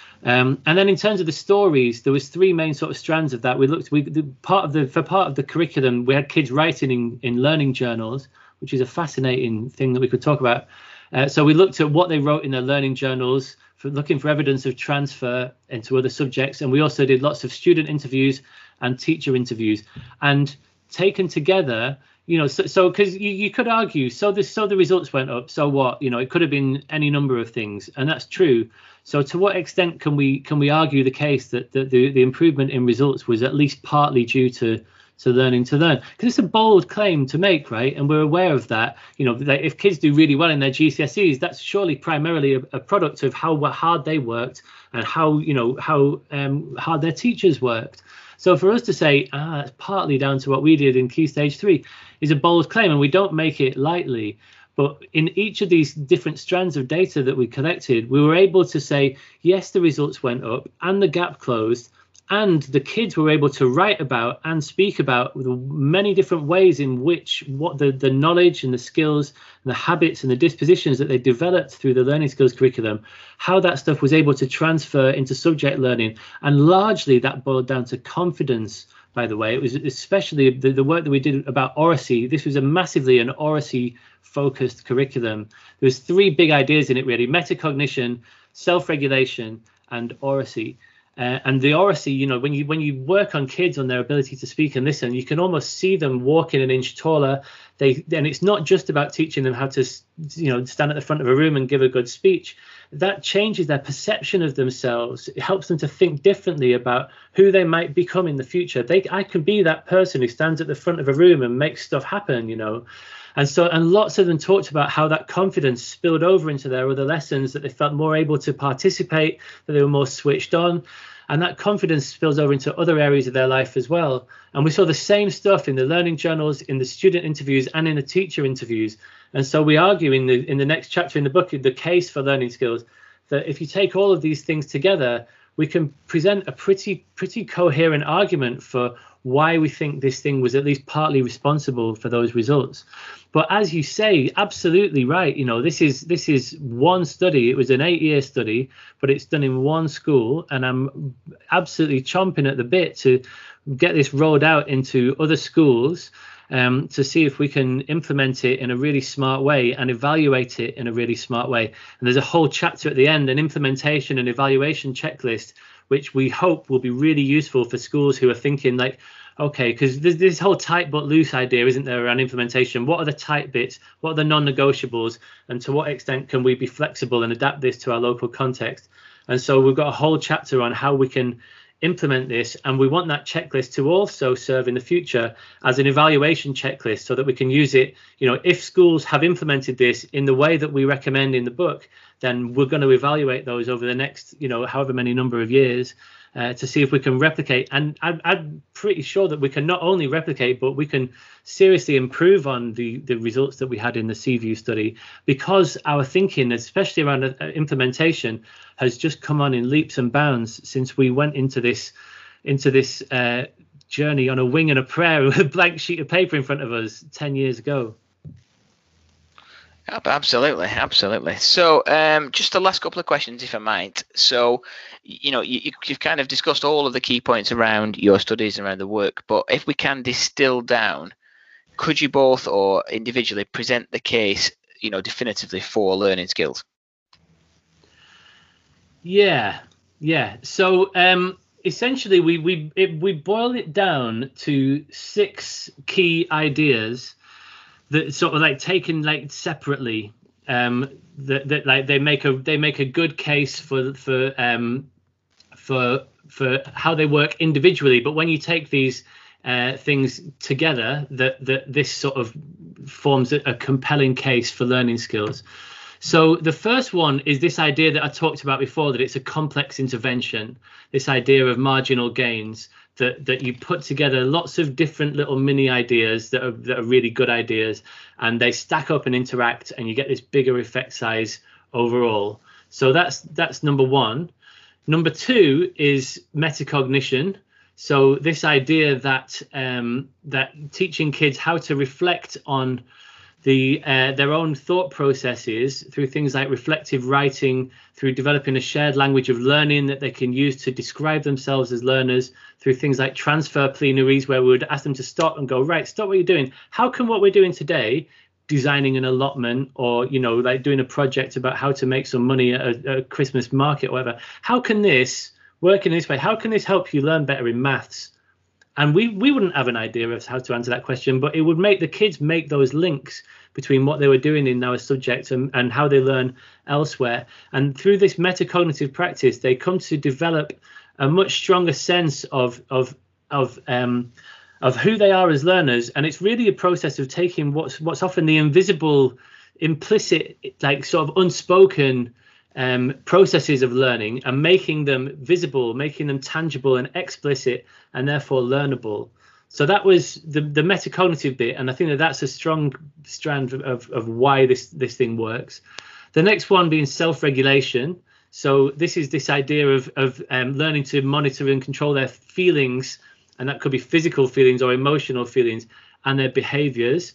Um, and then in terms of the stories, there was three main sort of strands of that. We looked, we the part of the for part of the curriculum, we had kids writing in, in learning journals, which is a fascinating thing that we could talk about. Uh, so we looked at what they wrote in their learning journals, for looking for evidence of transfer into other subjects. And we also did lots of student interviews and teacher interviews. And taken together, you know, so because so, you, you could argue, so the, so the results went up, so what? You know, it could have been any number of things, and that's true. So to what extent can we can we argue the case that the, the, the improvement in results was at least partly due to to learning to learn? Because it's a bold claim to make, right? And we're aware of that. You know, that if kids do really well in their G C S Es, that's surely primarily a, a product of how hard they worked and how, you know, how um, hard their teachers worked. So for us to say, ah, it's partly down to what we did in Key Stage three is a bold claim, and we don't make it lightly. But in each of these different strands of data that we collected, we were able to say, yes, the results went up and the gap closed, and the kids were able to write about and speak about the many different ways in which what the, the knowledge and the skills and the habits and the dispositions that they developed through the learning skills curriculum, how that stuff was able to transfer into subject learning. And largely that boiled down to confidence, by the way. It was especially the, the work that we did about oracy. This was a massively an oracy focused curriculum. There was three big ideas in it, really: metacognition, self-regulation, and oracy. Uh, and the oracy, you know, when you when you work on kids on their ability to speak and listen, you can almost see them walking an inch taller. They and it's not just about teaching them how to, you know, stand at the front of a room and give a good speech. That changes their perception of themselves. It helps them to think differently about who they might become in the future. They, I can be that person who stands at the front of a room and makes stuff happen, you know. And so, and lots of them talked about how that confidence spilled over into their other lessons, that they felt more able to participate, that they were more switched on. And that confidence spills over into other areas of their life as well. And we saw the same stuff in the learning journals, in the student interviews, and in the teacher interviews. And so we argue in the in the next chapter in the book, the case for learning skills, that if you take all of these things together, we can present a pretty pretty coherent argument for why we think this thing was at least partly responsible for those results. But as you say, absolutely right. You know, this is this is one study. It was an eight-year study, but it's done in one school, and I'm absolutely chomping at the bit to get this rolled out into other schools, um, to see if we can implement it in a really smart way and evaluate it in a really smart way. And there's a whole chapter at the end, an implementation and evaluation checklist, which we hope will be really useful for schools who are thinking like, okay, because there's this whole tight but loose idea, isn't there, around implementation? What are the tight bits? What are the non-negotiables? And to what extent can we be flexible and adapt this to our local context? And so we've got a whole chapter on how we can implement this, and we want that checklist to also serve in the future as an evaluation checklist, so that we can use it. You know, if schools have implemented this in the way that we recommend in the book, then we're going to evaluate those over the next, you know, however many number of years, uh, to see if we can replicate. And I, I'm pretty sure that we can not only replicate, but we can seriously improve on the the results that we had in the Seaview study, because our thinking, especially around uh, implementation, has just come on in leaps and bounds since we went into this into this uh, journey on a wing and a prayer with a blank sheet of paper in front of us ten years ago. Absolutely, absolutely. So, um, just the last couple of questions, if I might. So, you know, you, you've kind of discussed all of the key points around your studies and around the work, but if we can distill down, could you both or individually present the case, you know, definitively for learning skills? Yeah, yeah. So, um, essentially, we we it, we boil it down to six key ideas that sort of like taken like separately, um, that, that like they make a they make a good case for for um, for for how they work individually. But when you take these uh, things together, that that this sort of forms a, a compelling case for learning skills. So the first one is this idea that I talked about before, that it's a complex intervention, this idea of marginal gains, that that you put together lots of different little mini ideas that are, that are really good ideas, and they stack up and interact, and you get this bigger effect size overall. So that's that's number one. Number two is metacognition. So this idea that um, that teaching kids how to reflect on the uh, their own thought processes through things like reflective writing, through developing a shared language of learning that they can use to describe themselves as learners, through things like transfer plenaries, where we would ask them to stop and go, right, stop what you're doing. How can what we're doing today, designing an allotment, or, you know, like doing a project about how to make some money at a, a Christmas market or whatever, how can this work in this way? How can this help you learn better in maths? And we, we wouldn't have an idea of how to answer that question, but it would make the kids make those links between what they were doing in our subject and, and how they learn elsewhere. And through this metacognitive practice, they come to develop a much stronger sense of of of um, of who they are as learners. And it's really a process of taking what's what's often the invisible, implicit, like sort of unspoken Um, processes of learning and making them visible, making them tangible and explicit, and therefore learnable. So that was the the metacognitive bit, and I think that that's a strong strand of, of why this this thing works. The next one being self-regulation. So this is this idea of of um, learning to monitor and control their feelings, and that could be physical feelings or emotional feelings, and their behaviors,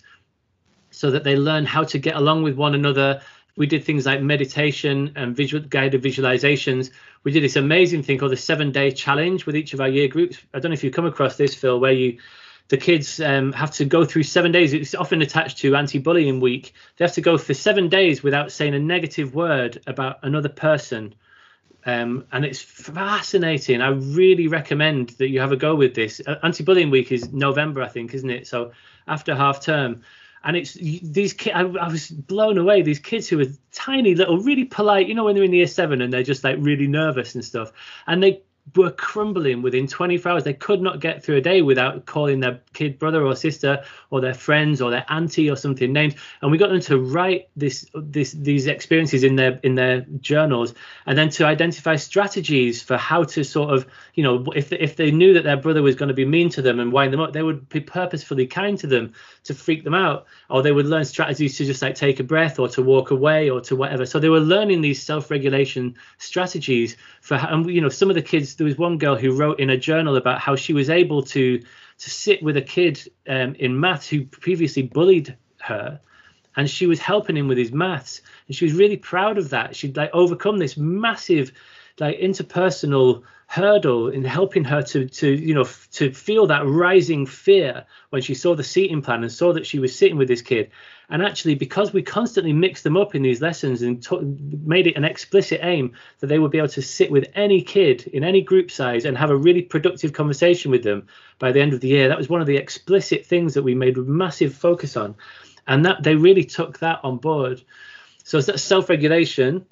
so that they learn how to get along with one another. We did things like meditation and visual guided visualizations. We did this amazing thing called the seven day challenge with each of our year groups. I don't know if you've come across this, Phil, where you, the kids um, have to go through seven days. It's often attached to anti-bullying week. They have to go for seven days without saying a negative word about another person. Um, and it's fascinating. I really recommend that you have a go with this. Uh, anti-bullying week is November, I think, isn't it? So after half term. And it's these kids, I, I was blown away. These kids who were tiny little, really polite, you know, when they're in year seven and they're just like really nervous and stuff. And they were crumbling within twenty-four hours. They could not get through a day without calling their kid brother or sister or their friends or their auntie or something names. And we got them to write this, this, these experiences in their in their journals, and then to identify strategies for how to sort of, you know, if if they knew that their brother was going to be mean to them and wind them up, they would be purposefully kind to them to freak them out, or they would learn strategies to just like take a breath or to walk away or to whatever. So they were learning these self-regulation strategies for, and you know, some of the kids, there was one girl who wrote in a journal about how she was able to to sit with a kid um, in maths who previously bullied her, and she was helping him with his maths, and she was really proud of that. She'd like overcome this massive like interpersonal hurdle in helping her to to you know f- to feel that rising fear when she saw the seating plan and saw that she was sitting with this kid. And actually, because we constantly mixed them up in these lessons and t- made it an explicit aim that they would be able to sit with any kid in any group size and have a really productive conversation with them by the end of the year, that was one of the explicit things that we made a massive focus on, and that they really took that on board. So that's self-regulation.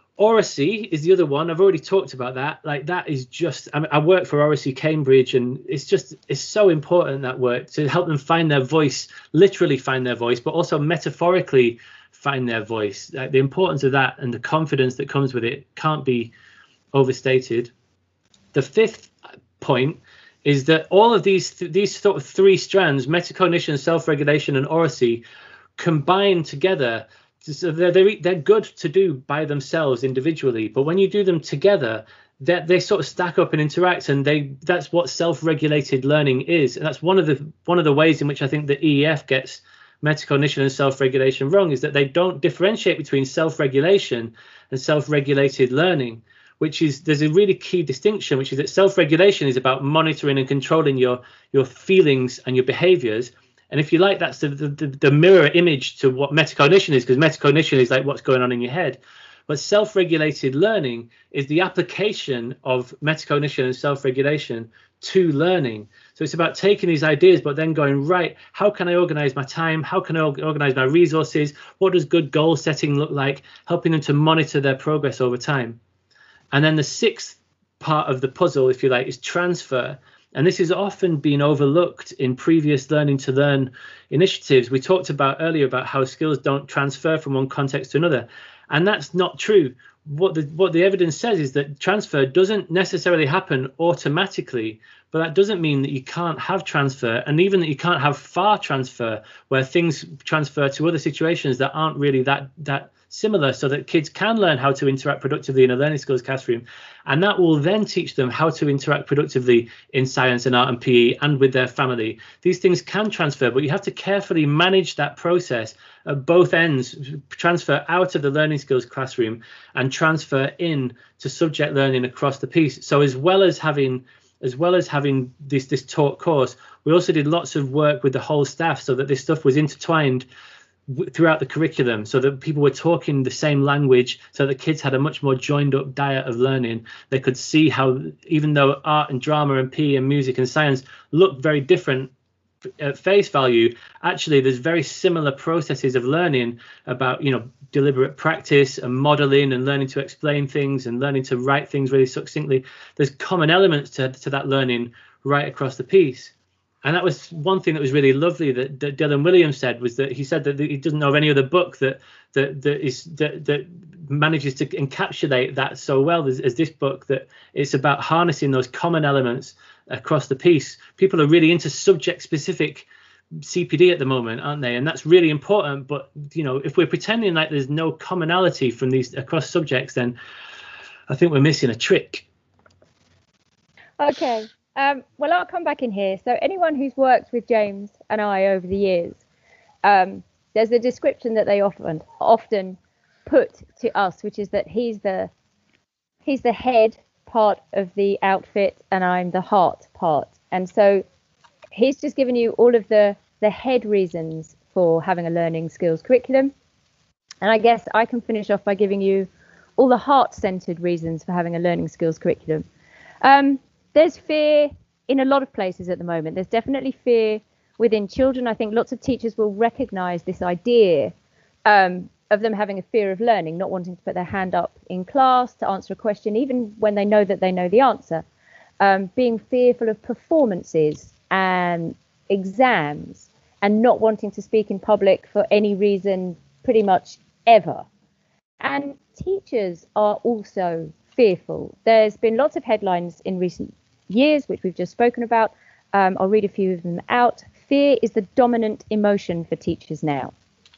Oracy is the other one. I've already talked about that. Like that is just, I mean, I work for Oracy Cambridge, and it's just, it's so important, that work, to help them find their voice, literally find their voice, but also metaphorically find their voice. Like the importance of that and the confidence that comes with it can't be overstated. The fifth point is that all of these, th- these sort of three strands, metacognition, self-regulation, and oracy, combine together. So they're, they're they're good to do by themselves individually, but when you do them together, that they sort of stack up and interact, and they that's what self-regulated learning is. And that's one of the one of the ways in which I think the E E F gets metacognition and self-regulation wrong, is that they don't differentiate between self-regulation and self-regulated learning, which is, there's a really key distinction, which is that self-regulation is about monitoring and controlling your your feelings and your behaviors. And if you like, that's the, the, the mirror image to what metacognition is, because metacognition is like what's going on in your head. But self-regulated learning is the application of metacognition and self-regulation to learning. So it's about taking these ideas, but then going, right, how can I organize my time? How can I organize my resources? What does good goal setting look like? Helping them to monitor their progress over time. And then the sixth part of the puzzle, if you like, is transfer. And this has often been overlooked in previous learning to learn initiatives. We talked about earlier about how skills don't transfer from one context to another. And that's not true. What the what the evidence says is that transfer doesn't necessarily happen automatically, but that doesn't mean that you can't have transfer, and even that you can't have far transfer, where things transfer to other situations that aren't really that that similar, so that kids can learn how to interact productively in a learning skills classroom, and that will then teach them how to interact productively in science and art and P E and with their family. These things can transfer, but you have to carefully manage that process at both ends, transfer out of the learning skills classroom and transfer in to subject learning across the piece. So as well as having as well as having this this taught course, we also did lots of work with the whole staff so that this stuff was intertwined w- throughout the curriculum, so that people were talking the same language, so that kids had a much more joined up diet of learning. They could see how, even though art and drama and P E and music and science look very different at face value, actually there's very similar processes of learning about, you know, deliberate practice and modeling and learning to explain things and learning to write things really succinctly. There's common elements to, to that learning right across the piece. And that was one thing that was really lovely that, that Dylan Williams said, was that he said that he doesn't know of any other book that that that is that, that manages to encapsulate that so well as, as this book, that it's about harnessing those common elements across the piece. People are really into subject specific C P D at the moment, aren't they? And that's really important. But, you know, if we're pretending like there's no commonality from these across subjects, then I think we're missing a trick. Okay. Um, well, I'll come back in here. So anyone who's worked with James and I over the years, um, there's a description that they often often put to us, which is that he's the he's the head part of the outfit and I'm the heart part. And so he's just given you all of the the head reasons for having a learning skills curriculum. And I guess I can finish off by giving you all the heart-centered reasons for having a learning skills curriculum. Um, there's fear in a lot of places at the moment. There's definitely fear within children. I think lots of teachers will recognize this idea um, of them having a fear of learning, not wanting to put their hand up in class to answer a question, even when they know that they know the answer, um, being fearful of performances and exams, and not wanting to speak in public for any reason pretty much ever. And teachers are also fearful. There's been lots of headlines in recent years, which we've just spoken about. Um, I'll read a few of them out. Fear is the dominant emotion for teachers now.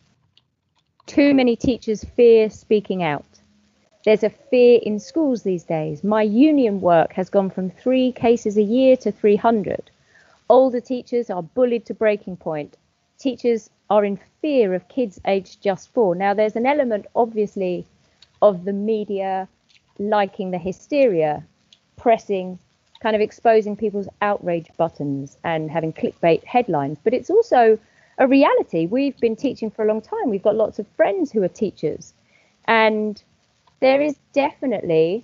Too many teachers fear speaking out. There's a fear in schools these days. My union work has gone from three cases a year to three hundred. Older teachers are bullied to breaking point. Teachers are in fear of kids aged just four. Now, there's an element, obviously, of the media liking the hysteria, pressing, kind of exposing people's outrage buttons and having clickbait headlines. But it's also a reality. We've been teaching for a long time. We've got lots of friends who are teachers. And there is definitely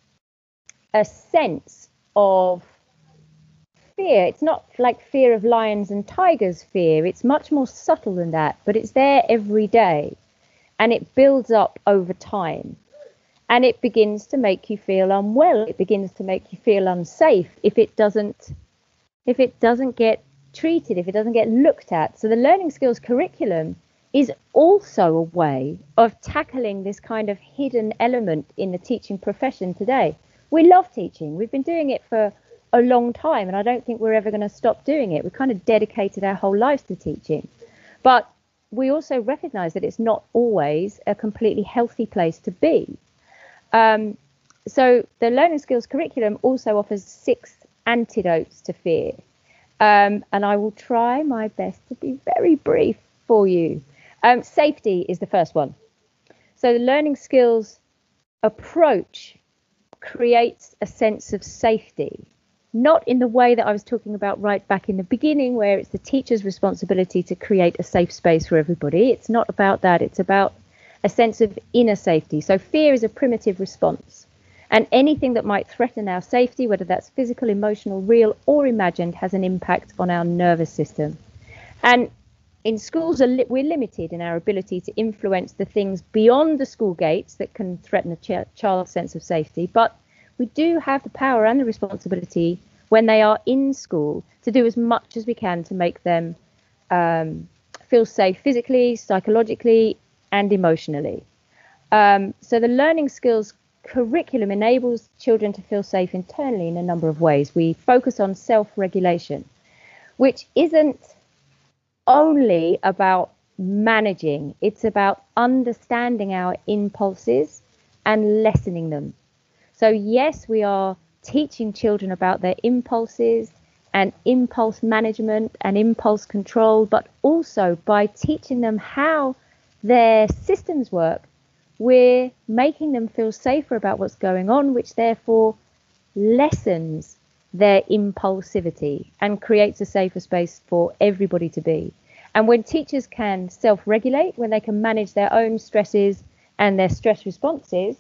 a sense of fear. It's not like fear of lions and tigers fear. It's much more subtle than that, but it's there every day and it builds up over time, and it begins to make you feel unwell. It begins to make you feel unsafe if it doesn't if it doesn't get treated, if it doesn't get looked at. So the learning skills curriculum is also a way of tackling this kind of hidden element in the teaching profession today. We love teaching. We've been doing it for a long time, and I don't think we're ever going to stop doing it. We've kind of dedicated our whole lives to teaching. But we also recognize that it's not always a completely healthy place to be. Um, so the learning skills curriculum also offers six antidotes to fear. Um, and I will try my best to be very brief for you. Um, safety is the first one. So the learning skills approach creates a sense of safety, not in the way that I was talking about right back in the beginning, where it's the teacher's responsibility to create a safe space for everybody. It's not about that. It's about a sense of inner safety. So fear is a primitive response, and anything that might threaten our safety, whether that's physical, emotional, real, or imagined, has an impact on our nervous system. And in schools, we're limited in our ability to influence the things beyond the school gates that can threaten a ch- child's sense of safety. But we do have the power and the responsibility when they are in school to do as much as we can to make them um, feel safe physically, psychologically, and emotionally. Um, so the learning skills curriculum enables children to feel safe internally in a number of ways. We focus on self-regulation, which isn't only about managing. It's about understanding our impulses and lessening them. So yes, we are teaching children about their impulses and impulse management and impulse control, but also by teaching them how their systems work, we're making them feel safer about what's going on, which therefore lessens their impulsivity and creates a safer space for everybody to be. And when teachers can self-regulate, when they can manage their own stresses and their stress responses,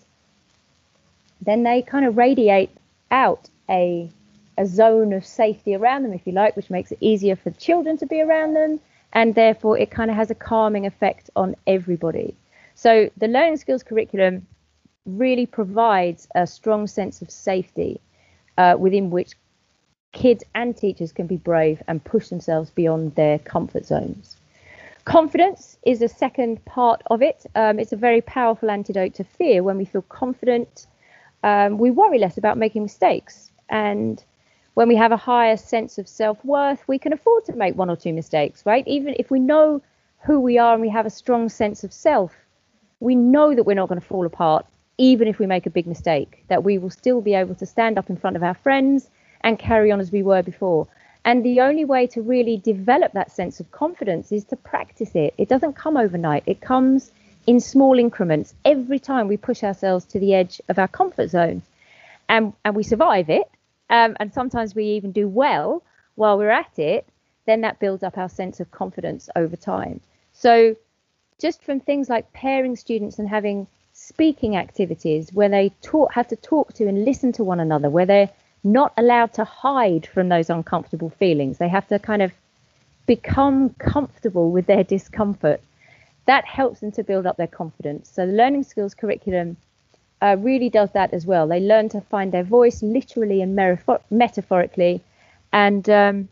then they kind of radiate out a a zone of safety around them, if you like, which makes it easier for children to be around them, and therefore it kind of has a calming effect on everybody. So the learning skills curriculum really provides a strong sense of safety uh, within which kids and teachers can be brave and push themselves beyond their comfort zones. Confidence is a second part of it. Um, it's a very powerful antidote to fear. When we feel confident, um, we worry less about making mistakes. And when we have a higher sense of self-worth, we can afford to make one or two mistakes, right? Even if we know who we are and we have a strong sense of self, we know that we're not going to fall apart, even if we make a big mistake, that we will still be able to stand up in front of our friends and carry on as we were before. And the only way to really develop that sense of confidence is to practice it. It doesn't come overnight. It comes in small increments every time we push ourselves to the edge of our comfort zone. And, and we survive it. Um, and sometimes we even do well while we're at it, then that builds up our sense of confidence over time. So just from things like pairing students and having speaking activities where they talk, have to talk to and listen to one another, where they're not allowed to hide from those uncomfortable feelings. They have to kind of become comfortable with their discomfort. That helps them to build up their confidence. So the learning skills curriculum Uh, really does that as well. They learn to find their voice literally and metaphor- metaphorically, and um,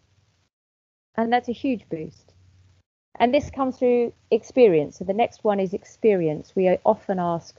and that's a huge boost. And this comes through experience. So the next one is experience. We are often asked,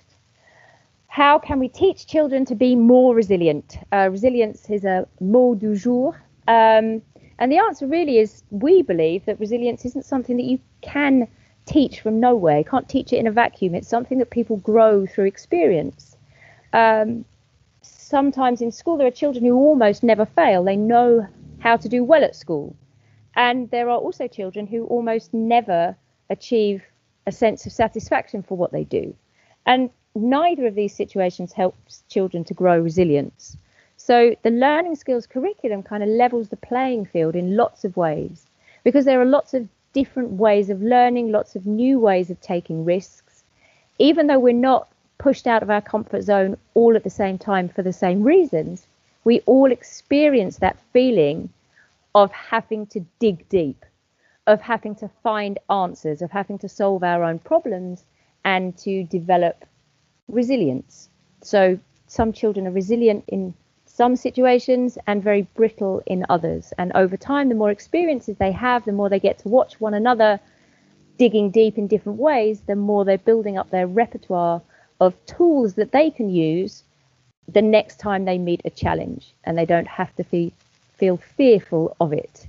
how can we teach children to be more resilient? Uh, resilience is a mot du jour. Um, and the answer really is, we believe that resilience isn't something that you can teach from nowhere. You can't teach it in a vacuum. It's something that people grow through experience. Um, sometimes in school, there are children who almost never fail. They know how to do well at school. And there are also children who almost never achieve a sense of satisfaction for what they do. And neither of these situations helps children to grow resilience. So the learning skills curriculum kind of levels the playing field in lots of ways, because there are lots of different ways of learning, lots of new ways of taking risks. Even though we're not pushed out of our comfort zone all at the same time for the same reasons, we all experience that feeling of having to dig deep, of having to find answers, of having to solve our own problems and to develop resilience. So some children are resilient in some situations and very brittle in others. And over time, the more experiences they have, the more they get to watch one another digging deep in different ways, the more they're building up their repertoire of tools that they can use the next time they meet a challenge, and they don't have to feel, feel fearful of it.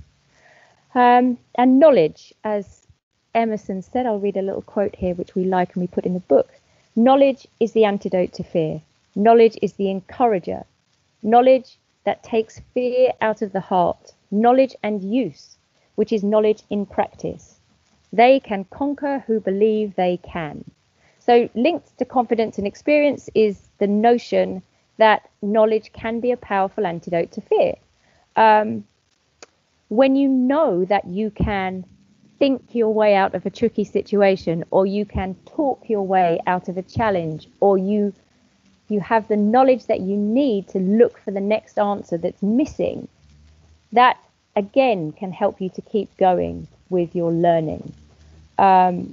Um, and knowledge, as Emerson said, I'll read a little quote here, which we like and we put in the book. Knowledge is the antidote to fear. Knowledge is the encourager. Knowledge that takes fear out of the heart. Knowledge and use, which is knowledge in practice. They can conquer who believe they can. So linked to confidence and experience is the notion that knowledge can be a powerful antidote to fear. Um, when you know that you can think your way out of a tricky situation, or you can talk your way out of a challenge, or you you have the knowledge that you need to look for the next answer that's missing, that again can help you to keep going with your learning. Um,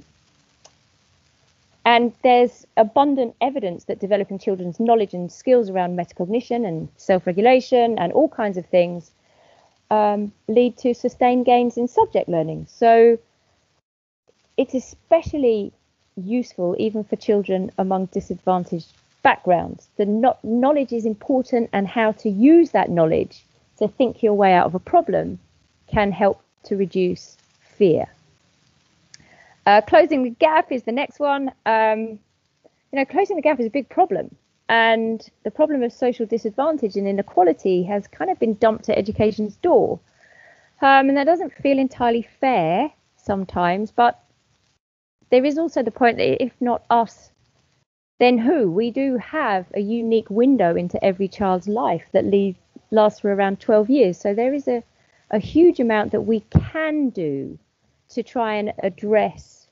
and there's abundant evidence that developing children's knowledge and skills around metacognition and self-regulation and all kinds of things um, lead to sustained gains in subject learning. So it's especially useful even for children among disadvantaged backgrounds. The no- knowledge is important, and how to use that knowledge to think your way out of a problem can help to reduce fear. Uh, closing the gap is the next one. Um, you know, closing the gap is a big problem. And the problem of social disadvantage and inequality has kind of been dumped at education's door. Um, and that doesn't feel entirely fair sometimes, but there is also the point that if not us, then who? We do have a unique window into every child's life that lead, lasts for around twelve years. So there is a, a huge amount that we can do to try and address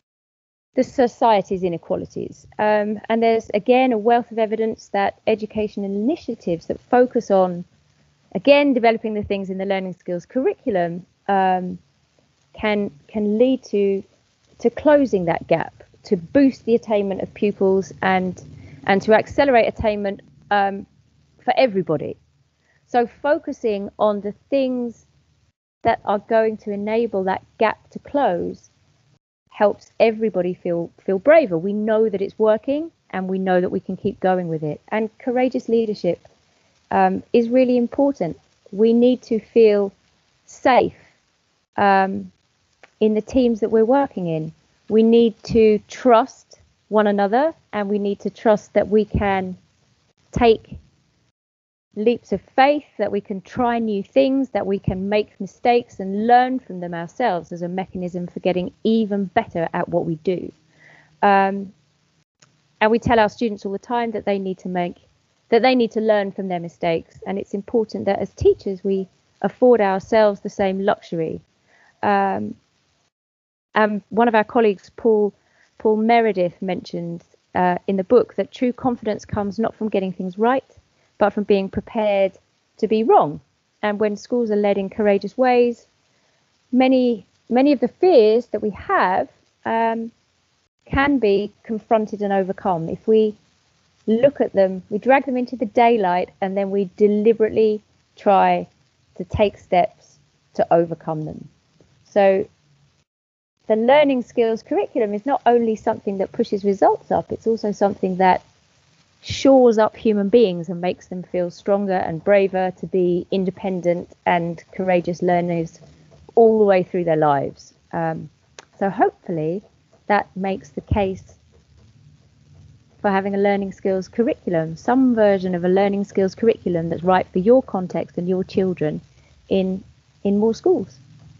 the society's inequalities. Um, and there's, again, a wealth of evidence that education initiatives that focus on, again, developing the things in the learning skills curriculum um, can can lead to to closing that gap, to boost the attainment of pupils and and to accelerate attainment um, for everybody. So focusing on the things that are going to enable that gap to close helps everybody feel feel braver. We know that it's working and we know that we can keep going with it. And courageous leadership um, is really important. We need to feel safe um, in the teams that we're working in. We need to trust one another, and we need to trust that we can take leaps of faith, that we can try new things, that we can make mistakes and learn from them ourselves as a mechanism for getting even better at what we do. Um, and we tell our students all the time that they need to make, that they need to learn from their mistakes. And it's important that as teachers, we afford ourselves the same luxury. Um, and one of our colleagues, Paul, Paul Meredith, mentioned uh, in the book that true confidence comes not from getting things right, but from being prepared to be wrong. And when schools are led in courageous ways, many many of the fears that we have um, can be confronted and overcome. If we look at them, we drag them into the daylight, and then we deliberately try to take steps to overcome them. So the learning skills curriculum is not only something that pushes results up, it's also something that shores up human beings and makes them feel stronger and braver to be independent and courageous learners all the way through their lives. Um, so hopefully that makes the case for having a learning skills curriculum, some version of a learning skills curriculum that's right for your context and your children in in more schools.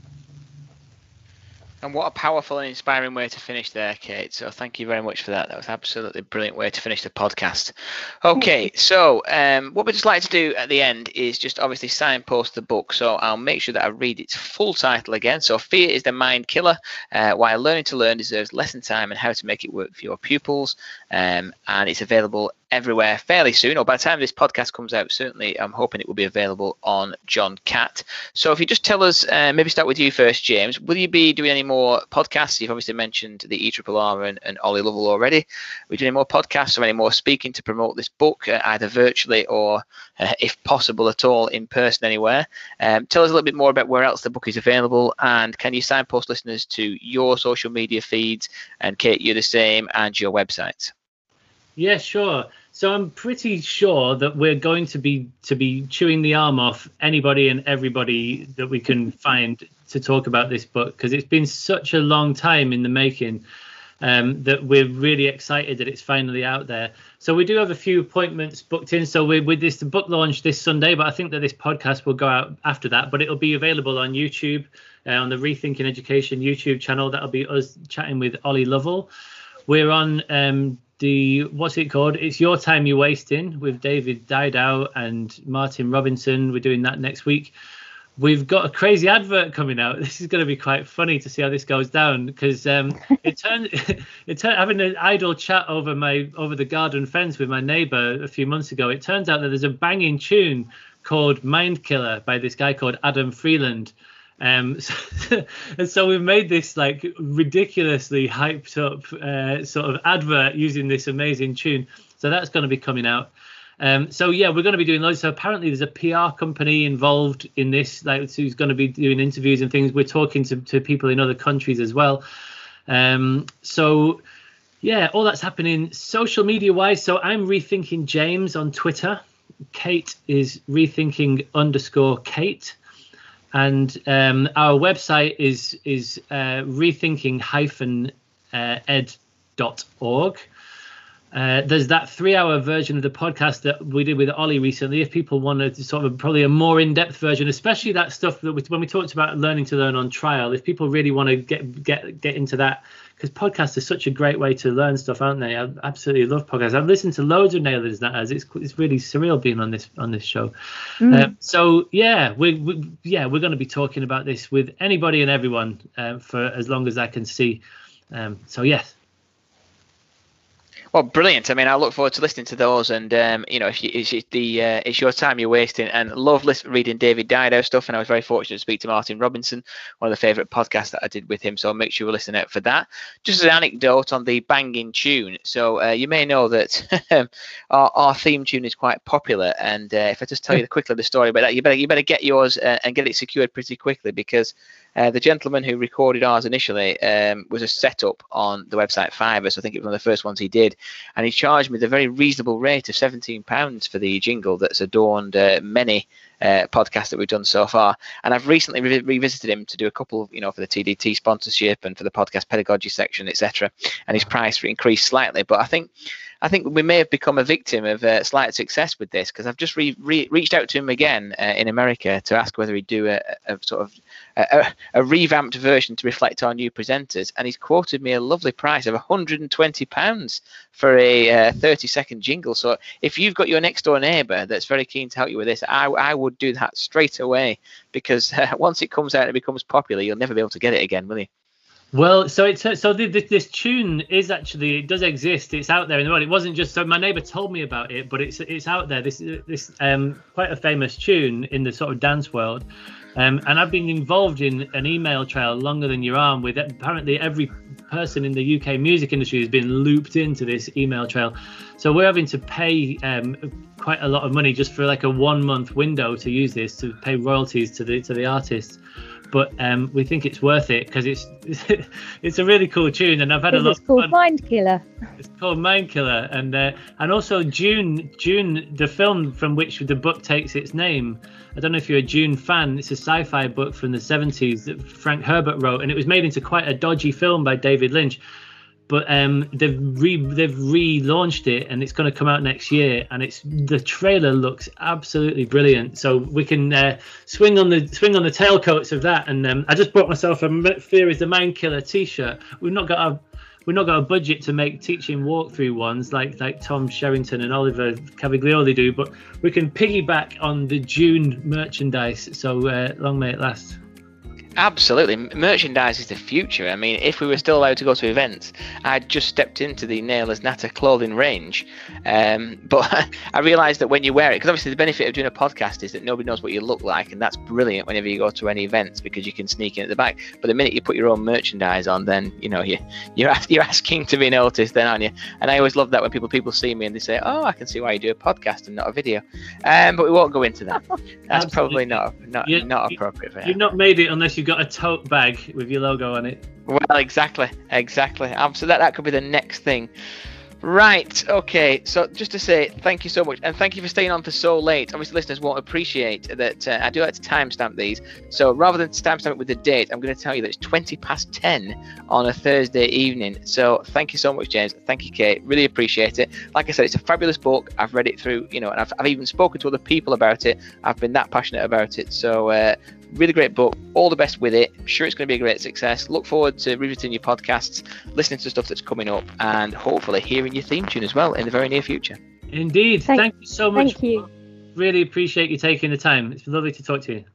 And what a powerful and inspiring way to finish there, Kate. So thank you very much for that. That was absolutely a brilliant way to finish the podcast. Okay, so um, what we'd just like to do at the end is just obviously signpost the book. So I'll make sure that I read its full title again. So Fear is the Mind Killer, uh, Why Learning to Learn Deserves Lesson Time and How to Make It Work for Your Pupils. Um, and it's available everywhere fairly soon, or by the time this podcast comes out, certainly I'm hoping it will be available on John Catt. So if you just tell us, uh, maybe start with you first, James, will you be doing any more podcasts? You've obviously mentioned the E R R R and, and Ollie Lovell already. Are we doing any more podcasts or any more speaking to promote this book, uh, either virtually or, uh, if possible at all, in person anywhere? Um, tell us a little bit more about where else the book is available, and can you signpost listeners to your social media feeds, and Kate, you're the same, and your website? Yeah, sure. So I'm pretty sure that we're going to be to be chewing the arm off anybody and everybody that we can find to talk about this book, because it's been such a long time in the making, um, that we're really excited that it's finally out there. So we do have a few appointments booked in. So we're with this the book launch this Sunday, but I think that this podcast will go out after that. But it'll be available on YouTube, uh, on the Rethinking Education YouTube channel. That'll be us chatting with Ollie Lovell. We're on um, the, what's it called? It's Your Time You're Wasting with David Didow and Martin Robinson. We're doing that next week. We've got a crazy advert coming out. This is going to be quite funny to see how this goes down, because um, it turned, it turned, having an idle chat over my over the garden fence with my neighbour a few months ago, it turns out that there's a banging tune called Mind Killer by this guy called Adam Freeland. Um, so, and so we've made this like ridiculously hyped up uh, sort of advert using this amazing tune. So that's going to be coming out. Um, so yeah, we're going to be doing loads. So apparently there's a P R company involved in this, like who's going to be doing interviews and things. We're talking to, to people in other countries as well. Um, so yeah, all that's happening social media wise. So I'm Rethinking James on Twitter. Kate is Rethinking underscore Kate. And um, our website is is uh, rethinking ed dot org. Uh, there's that three-hour version of the podcast that we did with Ollie recently. If people wanted to sort of probably a more in-depth version, especially that stuff that we, when we talked about learning to learn on trial, if people really want to get get get into that, because podcasts are such a great way to learn stuff, aren't they? I absolutely love podcasts. I've listened to loads of Nailers Natters. It's it's really surreal being on this on this show. Mm. Uh, so yeah, we, we yeah we're going to be talking about this with anybody and everyone uh, for as long as I can see. Um, so yes. Well, brilliant. I mean, I look forward to listening to those, and um, you know, if you, it's the uh, it's your time you're wasting, and love listen, reading David Dido stuff. And I was very fortunate to speak to Martin Robinson, one of the favourite podcasts that I did with him. So make sure you listen out for that. Just as an anecdote on the banging tune, so uh, you may know that our, our theme tune is quite popular, and uh, if I just tell you quickly the story about that, you better you better get yours uh, and get it secured pretty quickly, because Uh, the gentleman who recorded ours initially um, was a setup on the website Fiverr, so I think it was one of the first ones he did, and he charged me the very reasonable rate of seventeen pounds for the jingle that's adorned uh, many uh, podcasts that we've done so far. And I've recently re revisited him to do a couple, you know, for the T D T sponsorship and for the podcast pedagogy section, et cetera. And his price increased slightly, but I think I think we may have become a victim of uh, slight success with this, because I've just re re reached out to him again uh, in America to ask whether he'd do a, a sort of a, a revamped version to reflect our new presenters, and he's quoted me a lovely price of one hundred and twenty pounds for a uh, thirty second jingle. So if you've got your next door neighbour that's very keen to help you with this, I, I would do that straight away, because uh, once it comes out and it becomes popular, you'll never be able to get it again, will you? Well, so it's so this, this tune is actually, it does exist. It's out there in the world. It wasn't just, so my neighbour told me about it, but it's it's out there. This this um quite a famous tune in the sort of dance world, um, and I've been involved in an email trail longer than your arm with apparently every person in the U K music industry has been looped into this email trail. So we're having to pay um quite a lot of money just for like a one month window to use this, to pay royalties to the to the artists. But um, we think it's worth it because it's it's a really cool tune, and I've had a lot. It's called of fun. Mind Killer. It's called Mind Killer, and uh, and also June June, the film from which the book takes its name. I don't know if you're a June fan. It's a sci-fi book from the seventies that Frank Herbert wrote, and it was made into quite a dodgy film by David Lynch. But um, they've re they've relaunched it, and it's going to come out next year. And it's the trailer looks absolutely brilliant. So we can uh, swing on the swing on the tailcoats of that. And um, I just bought myself a Fear is the Mind Killer T-shirt. We've not got a we've not got a budget to make teaching walkthrough ones like like Tom Sherrington and Oliver Caviglioli do, but we can piggyback on the June merchandise. So uh, long may it last. Absolutely. Merchandise is the future. I mean, if we were still allowed to go to events, I'd just stepped into the Nailers Natter clothing range. Um, but I realised that when you wear it, because obviously the benefit of doing a podcast is that nobody knows what you look like, and that's brilliant whenever you go to any events because you can sneak in at the back. But the minute you put your own merchandise on, then, you know, you, you're, you're asking to be noticed then, aren't you? And I always love that when people people see me and they say, oh, I can see why you do a podcast and not a video. Um, but we won't go into that. That's probably not, not, you, not appropriate for you. You've not made it unless you got a tote bag with your logo on it. Well, exactly, exactly. Um, so that that could be the next thing. Right, okay, so just to say thank you so much, and thank you for staying on for so late. Obviously listeners won't appreciate that uh, I do like to timestamp these, so rather than timestamp it with the date, I'm going to tell you that it's twenty past ten on a Thursday evening. So thank you so much, James. Thank you, Kate. Really appreciate it. Like I said, it's a fabulous book. I've read it through, you know, and I've, I've even spoken to other people about it. I've been that passionate about it. So uh, really great book. All the best with it. I'm sure it's going to be a great success. Look forward to revisiting your podcasts, listening to stuff that's coming up, and hopefully hearing your theme tune as well in the very near future. Indeed. Thank, thank you so much. Thank you. Really appreciate you taking the time. It's lovely to talk to you.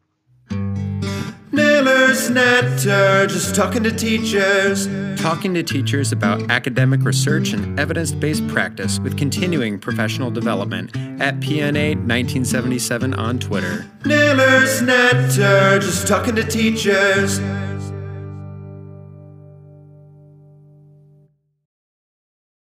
Nailers Natter, just talking to teachers. Talking to teachers about academic research and evidence-based practice with continuing professional development at P N A nineteen seventy-seven on Twitter. Nailers Natter, just talking to teachers.